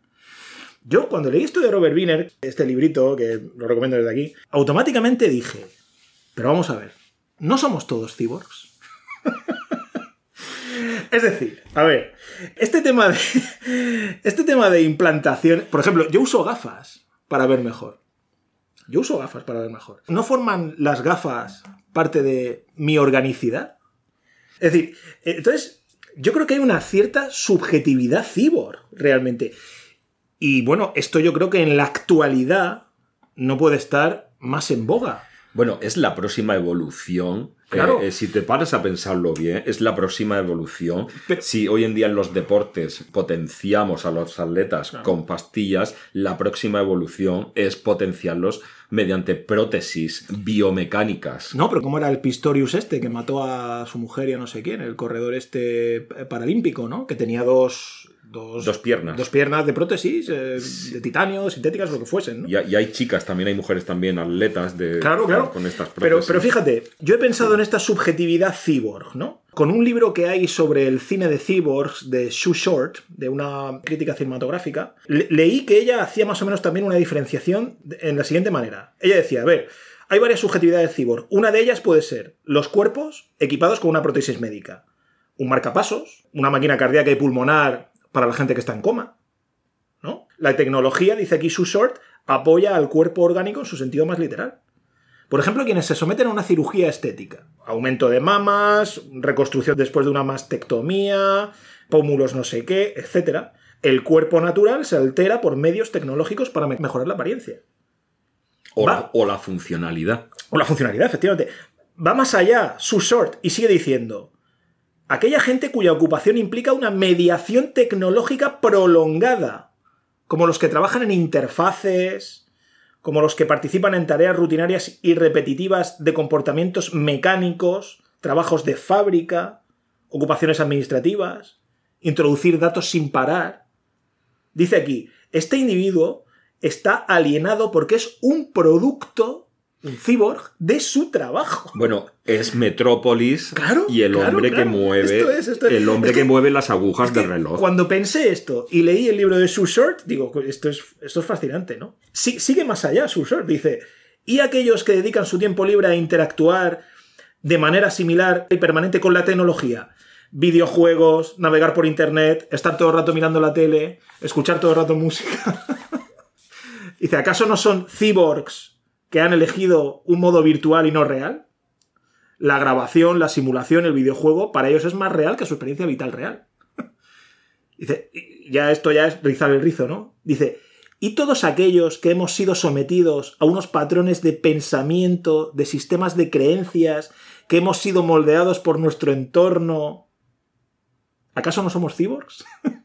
Speaker 1: Yo, cuando leí esto de Robert Wiener, este librito, que lo recomiendo desde aquí, automáticamente dije, pero vamos a ver, ¿no somos todos cyborgs? Es decir, a ver, este tema de implantación, por ejemplo, yo uso gafas para ver mejor. ¿No forman las gafas parte de mi organicidad? Es decir, entonces, yo creo que hay una cierta subjetividad cyborg, realmente. Y bueno, esto yo creo que en la actualidad no puede estar más en boga.
Speaker 2: Bueno, es la próxima evolución.
Speaker 1: Claro.
Speaker 2: Si te paras a pensarlo bien, es la próxima evolución. Si hoy en día en los deportes potenciamos a los atletas con pastillas, la próxima evolución es potenciarlos mediante prótesis biomecánicas.
Speaker 1: No, pero ¿cómo era el Pistorius este que mató a su mujer y a no sé quién? El corredor este paralímpico, ¿no? Que tenía dos
Speaker 2: piernas.
Speaker 1: Dos piernas de prótesis, de titanio, sintéticas, lo que fuesen, ¿no?
Speaker 2: Y hay chicas también, hay mujeres también atletas
Speaker 1: claro.
Speaker 2: con estas prótesis.
Speaker 1: Pero fíjate, yo he pensado en esta subjetividad cyborg, ¿no? Con un libro que hay sobre el cine de cyborgs de Sue Short, de una crítica cinematográfica, leí que ella hacía más o menos también una diferenciación en la siguiente manera. Ella decía, a ver, hay varias subjetividades cyborg. Una de ellas puede ser los cuerpos equipados con una prótesis médica, un marcapasos, una máquina cardíaca y pulmonar para la gente que está en coma, ¿no? La tecnología, dice aquí Sue Short, apoya al cuerpo orgánico en su sentido más literal. Por ejemplo, quienes se someten a una cirugía estética, aumento de mamas, reconstrucción después de una mastectomía, pómulos no sé qué, etc. El cuerpo natural se altera por medios tecnológicos para mejorar la apariencia.
Speaker 2: O la funcionalidad.
Speaker 1: O la funcionalidad, efectivamente. Va más allá, Sue Short, y sigue diciendo: aquella gente cuya ocupación implica una mediación tecnológica prolongada, como los que trabajan en interfaces, como los que participan en tareas rutinarias y repetitivas de comportamientos mecánicos, trabajos de fábrica, ocupaciones administrativas, introducir datos sin parar. Dice aquí, este individuo está alienado porque es un producto, un cyborg, de su trabajo.
Speaker 2: Bueno, es Metrópolis,
Speaker 1: claro,
Speaker 2: y el hombre que mueve
Speaker 1: esto es.
Speaker 2: el hombre que mueve las agujas del reloj.
Speaker 1: Cuando pensé esto y leí el libro de Sue Short, digo, esto es fascinante, ¿no? Sigue más allá Sue Short, dice, y aquellos que dedican su tiempo libre a interactuar de manera similar y permanente con la tecnología, videojuegos, navegar por internet, estar todo el rato mirando la tele, escuchar todo el rato música. Dice, ¿acaso no son cyborgs que han elegido un modo virtual y no real? La grabación, la simulación, el videojuego, para ellos es más real que su experiencia vital real. Dice, esto ya es rizar el rizo, ¿no? Dice, y todos aquellos que hemos sido sometidos a unos patrones de pensamiento, de sistemas de creencias, que hemos sido moldeados por nuestro entorno, ¿acaso no somos cyborgs?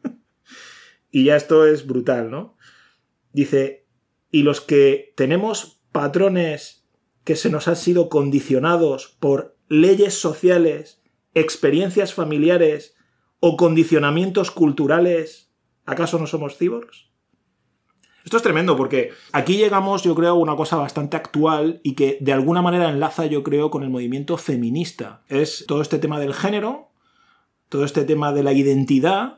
Speaker 1: Y ya esto es brutal, ¿no? Dice, y los que tenemos patrones que se nos han sido condicionados por leyes sociales, experiencias familiares o condicionamientos culturales, ¿acaso no somos cyborgs? Esto es tremendo porque aquí llegamos, yo creo, a una cosa bastante actual y que de alguna manera enlaza, yo creo, con el movimiento feminista. Es todo este tema del género, todo este tema de la identidad,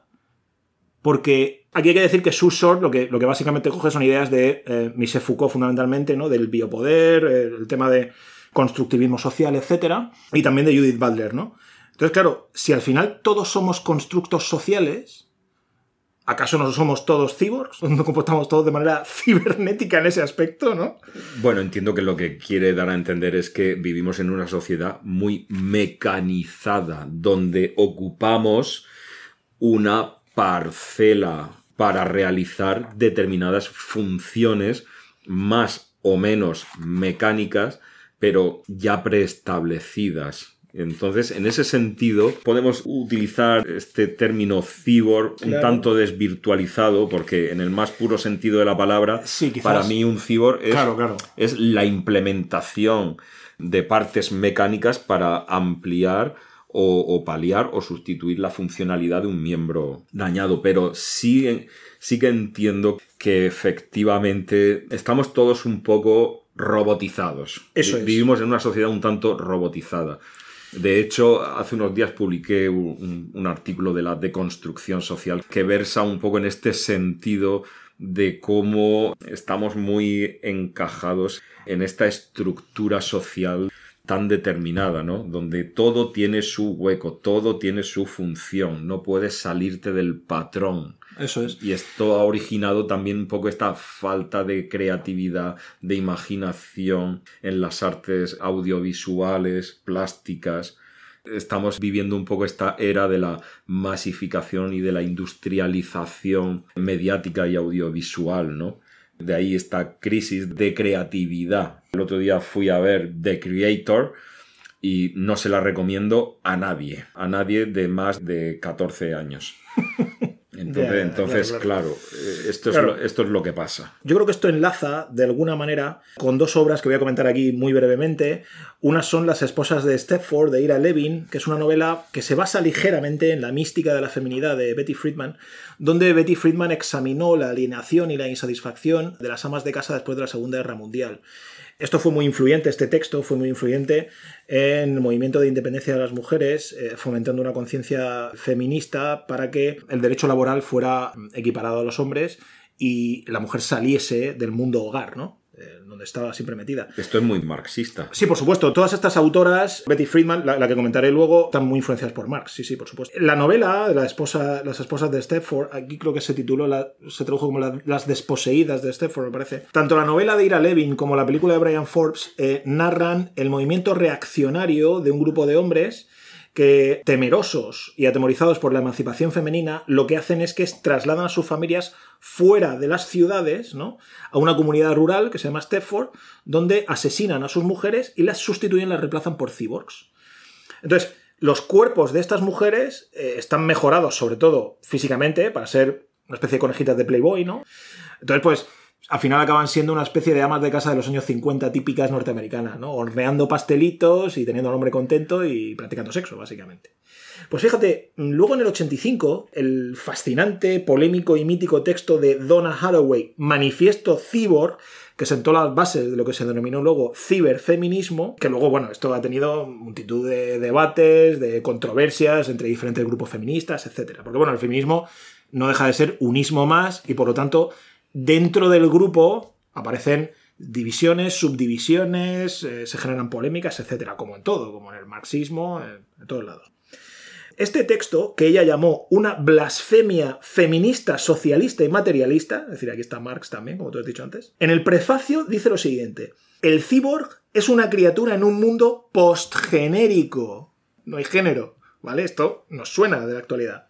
Speaker 1: porque aquí hay que decir que Sue Short lo que básicamente coge son ideas de Michel Foucault fundamentalmente, ¿no? Del biopoder, el tema de constructivismo social, etc. Y también de Judith Butler, ¿no? Entonces, claro, si al final todos somos constructos sociales, ¿acaso no somos todos cyborgs? ¿No comportamos todos de manera cibernética en ese aspecto, no?
Speaker 2: Bueno, entiendo que lo que quiere dar a entender es que vivimos en una sociedad muy mecanizada, donde ocupamos una parcela para realizar determinadas funciones más o menos mecánicas, pero ya preestablecidas. Entonces, en ese sentido, podemos utilizar este término cyborg un tanto desvirtualizado, porque en el más puro sentido de la palabra,
Speaker 1: sí, quizás,
Speaker 2: para mí un cyborg es,
Speaker 1: claro.
Speaker 2: es la implementación de partes mecánicas para ampliar o paliar o sustituir la funcionalidad de un miembro dañado. Pero sí que entiendo que efectivamente estamos todos un poco robotizados.
Speaker 1: Eso es.
Speaker 2: Vivimos en una sociedad un tanto robotizada. De hecho, hace unos días publiqué un artículo de la deconstrucción social que versa un poco en este sentido de cómo estamos muy encajados en esta estructura social tan determinada, ¿no? Donde todo tiene su hueco, todo tiene su función, no puedes salirte del patrón.
Speaker 1: Eso es.
Speaker 2: Y esto ha originado también un poco esta falta de creatividad, de imaginación en las artes audiovisuales, plásticas. Estamos viviendo un poco esta era de la masificación y de la industrialización mediática y audiovisual, ¿no? De ahí esta crisis de creatividad. El otro día fui a ver The Creator y no se la recomiendo a nadie de más de 14 años. Entonces, claro, esto es lo que pasa.
Speaker 1: Yo creo que esto enlaza, de alguna manera, con dos obras que voy a comentar aquí muy brevemente. Unas son Las esposas de Stepford, de Ira Levin, que es una novela que se basa ligeramente en la mística de la feminidad de Betty Friedan, donde Betty Friedan examinó la alienación y la insatisfacción de las amas de casa después de la Segunda Guerra Mundial. Esto fue muy influyente, este texto fue muy influyente en el movimiento de independencia de las mujeres, fomentando una conciencia feminista para que el derecho laboral fuera equiparado a los hombres y la mujer saliese del mundo hogar, ¿no? Donde estaba siempre metida.
Speaker 2: Esto es muy marxista.
Speaker 1: Sí, por supuesto. Todas estas autoras, Betty Friedan, la que comentaré luego, están muy influenciadas por Marx. Sí, por supuesto. La novela, Las esposas de Stepford, aquí creo que se tituló, se tradujo como Las desposeídas de Stepford, me parece. Tanto la novela de Ira Levin como la película de Brian Forbes narran el movimiento reaccionario de un grupo de hombres que, temerosos y atemorizados por la emancipación femenina, lo que hacen es que trasladan a sus familias fuera de las ciudades, ¿no?, a una comunidad rural que se llama Stepford, donde asesinan a sus mujeres y las sustituyen, las reemplazan por cyborgs. Entonces, los cuerpos de estas mujeres están mejorados, sobre todo físicamente, para ser una especie de conejitas de Playboy, ¿no? Entonces, pues, al final acaban siendo una especie de amas de casa de los años 50 típicas norteamericanas, ¿no? Horneando pastelitos y teniendo al hombre contento y practicando sexo, básicamente. Pues fíjate, luego en el 85, el fascinante, polémico y mítico texto de Donna Haraway, Manifiesto Cyborg, que sentó las bases de lo que se denominó luego ciberfeminismo, que luego, bueno, esto ha tenido multitud de debates, de controversias entre diferentes grupos feministas, etc. Porque, bueno, el feminismo no deja de ser un ismo más y, por lo tanto, dentro del grupo aparecen divisiones, subdivisiones, se generan polémicas, etc. Como en todo, como en el marxismo, en todos lados. Este texto, que ella llamó una blasfemia feminista, socialista y materialista, es decir, aquí está Marx también, como tú has dicho antes, en el prefacio dice lo siguiente: el cyborg es una criatura en un mundo postgenérico. No hay género, ¿vale? Esto nos suena de la actualidad.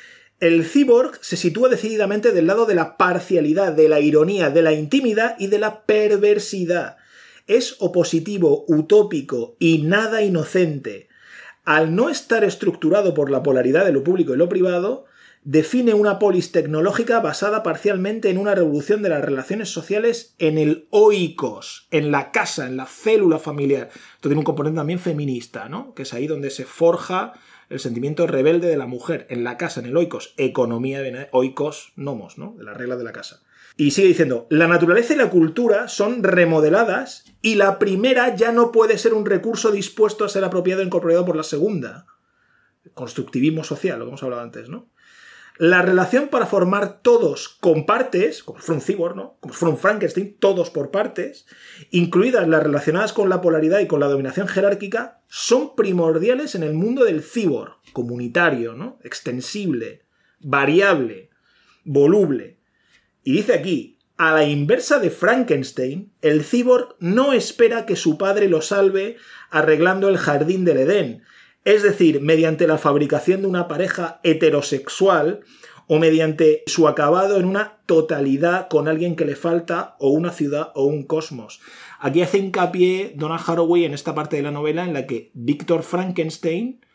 Speaker 1: El cyborg se sitúa decididamente del lado de la parcialidad, de la ironía, de la intimidad y de la perversidad. Es opositivo, utópico y nada inocente. Al no estar estructurado por la polaridad de lo público y lo privado, define una polis tecnológica basada parcialmente en una revolución de las relaciones sociales en el oikos, en la casa, en la célula familiar. Esto tiene un componente también feminista, ¿no? Que es ahí donde se forja el sentimiento rebelde de la mujer, en la casa, en el oikos. Economía, oikos, nomos, ¿no? De la regla de la casa. Y sigue diciendo, la naturaleza y la cultura son remodeladas y la primera ya no puede ser un recurso dispuesto a ser apropiado e incorporado por la segunda. Constructivismo social, lo que hemos hablado antes, ¿no? La relación para formar todos con partes, como si fuera un cyborg, ¿no? Como si fuera un Frankenstein, todos por partes, incluidas las relacionadas con la polaridad y con la dominación jerárquica, son primordiales en el mundo del cyborg, comunitario, ¿no? Extensible, variable, voluble. Y dice aquí, a la inversa de Frankenstein, el cyborg no espera que su padre lo salve arreglando el jardín del Edén, es decir, mediante la fabricación de una pareja heterosexual o mediante su acabado en una totalidad con alguien que le falta o una ciudad o un cosmos. Aquí hace hincapié Donna Haraway en esta parte de la novela en la que Víctor Frankenstein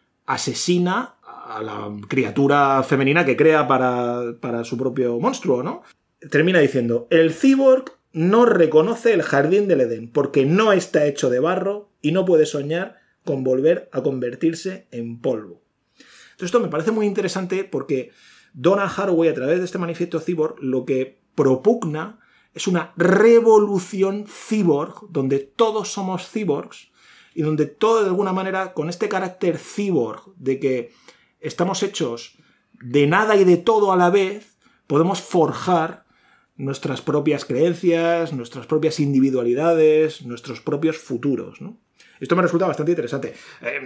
Speaker 1: asesina a la criatura femenina que crea para su propio monstruo, ¿no? Termina diciendo, el cyborg no reconoce el jardín del Edén porque no está hecho de barro y no puede soñar con volver a convertirse en polvo. Entonces esto me parece muy interesante porque Donna Haraway, a través de este manifiesto cyborg, lo que propugna es una revolución cyborg donde todos somos cyborgs y donde todo, de alguna manera, con este carácter cyborg de que estamos hechos de nada y de todo a la vez, podemos forjar nuestras propias creencias, nuestras propias individualidades, nuestros propios futuros, ¿no? Esto me resulta bastante interesante.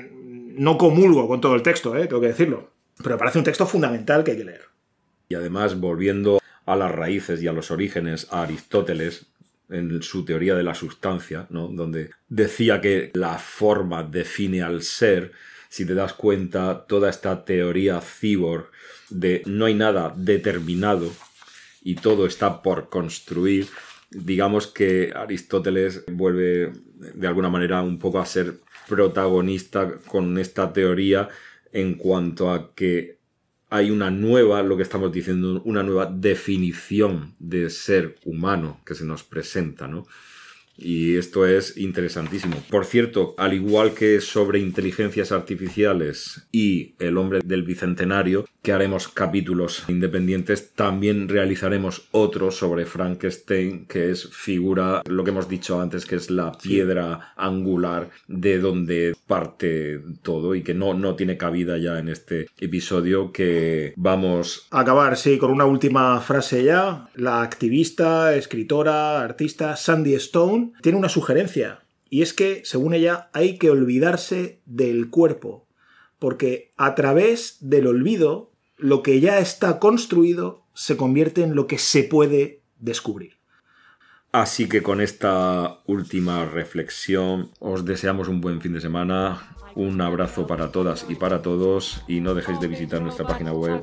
Speaker 1: No comulgo con todo el texto, tengo que decirlo, pero me parece un texto fundamental que hay que leer.
Speaker 2: Y además, volviendo a las raíces y a los orígenes, a Aristóteles, en su teoría de la sustancia, ¿no? Donde decía que la forma define al ser. Si te das cuenta, toda esta teoría cyborg de no hay nada determinado y todo está por construir, digamos que Aristóteles vuelve de alguna manera un poco a ser protagonista con esta teoría en cuanto a que hay una nueva, lo que estamos diciendo, una nueva definición de ser humano que se nos presenta, ¿no? Y esto es interesantísimo. Por cierto, al igual que sobre inteligencias artificiales y el hombre del bicentenario, que haremos capítulos independientes, también realizaremos otro sobre Frankenstein, que es figura, lo que hemos dicho antes, que es la piedra angular de donde parte todo y que no tiene cabida ya en este episodio, que vamos
Speaker 1: a acabar, sí, con una última frase ya. La activista, escritora, artista Sandy Stone tiene una sugerencia, y es que, según ella, hay que olvidarse del cuerpo, porque a través del olvido, lo que ya está construido se convierte en lo que se puede descubrir.
Speaker 2: Así que con esta última reflexión os deseamos un buen fin de semana, un abrazo para todas y para todos, y no dejéis de visitar nuestra página web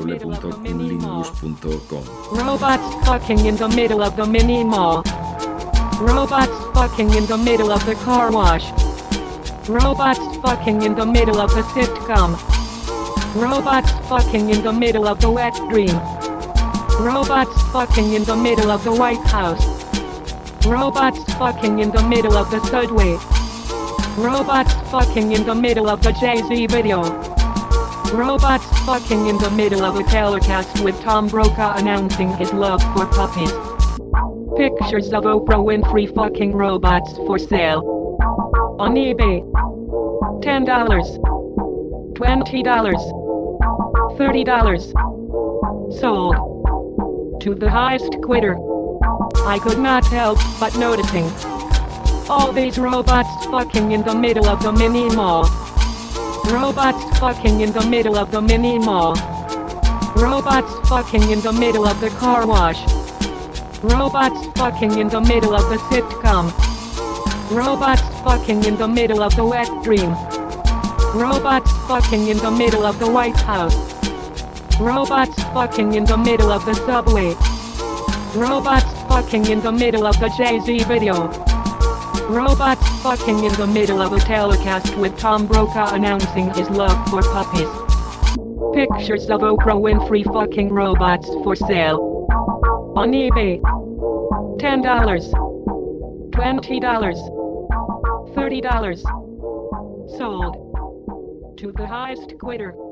Speaker 2: www.cunlingus.com.
Speaker 5: Robots fucking in the middle of the mini mall. Robots fucking in the middle of the car wash. Robots fucking in the middle of the sitcom. Robots fucking in the middle of the wet dream. Robots fucking in the middle of the White House. Robots fucking in the middle of the subway. Robots fucking in the middle of the Jay-Z video. Robots fucking in the middle of a telecast with Tom Brokaw announcing his love for puppies. Pictures of Oprah Winfrey fucking robots for sale. On eBay. $10. $20. $30. Sold. To the highest quitter. I could not help but noticing all these robots fucking in the middle of the mini mall. Robots fucking in the middle of the mini mall. Robots fucking in the middle of the car wash. Robots fucking in the middle of the sitcom. Robots fucking in the middle of the wet dream. Robots fucking in the middle of the White House. Robots fucking in the middle of the subway. Robots fucking in the middle of the Jay-Z video. Robots fucking in the middle of a telecast with Tom Brokaw announcing his love for puppies. Pictures of Oprah Winfrey fucking robots for sale. On eBay. $10. $20. $30. Sold. To the highest quitter.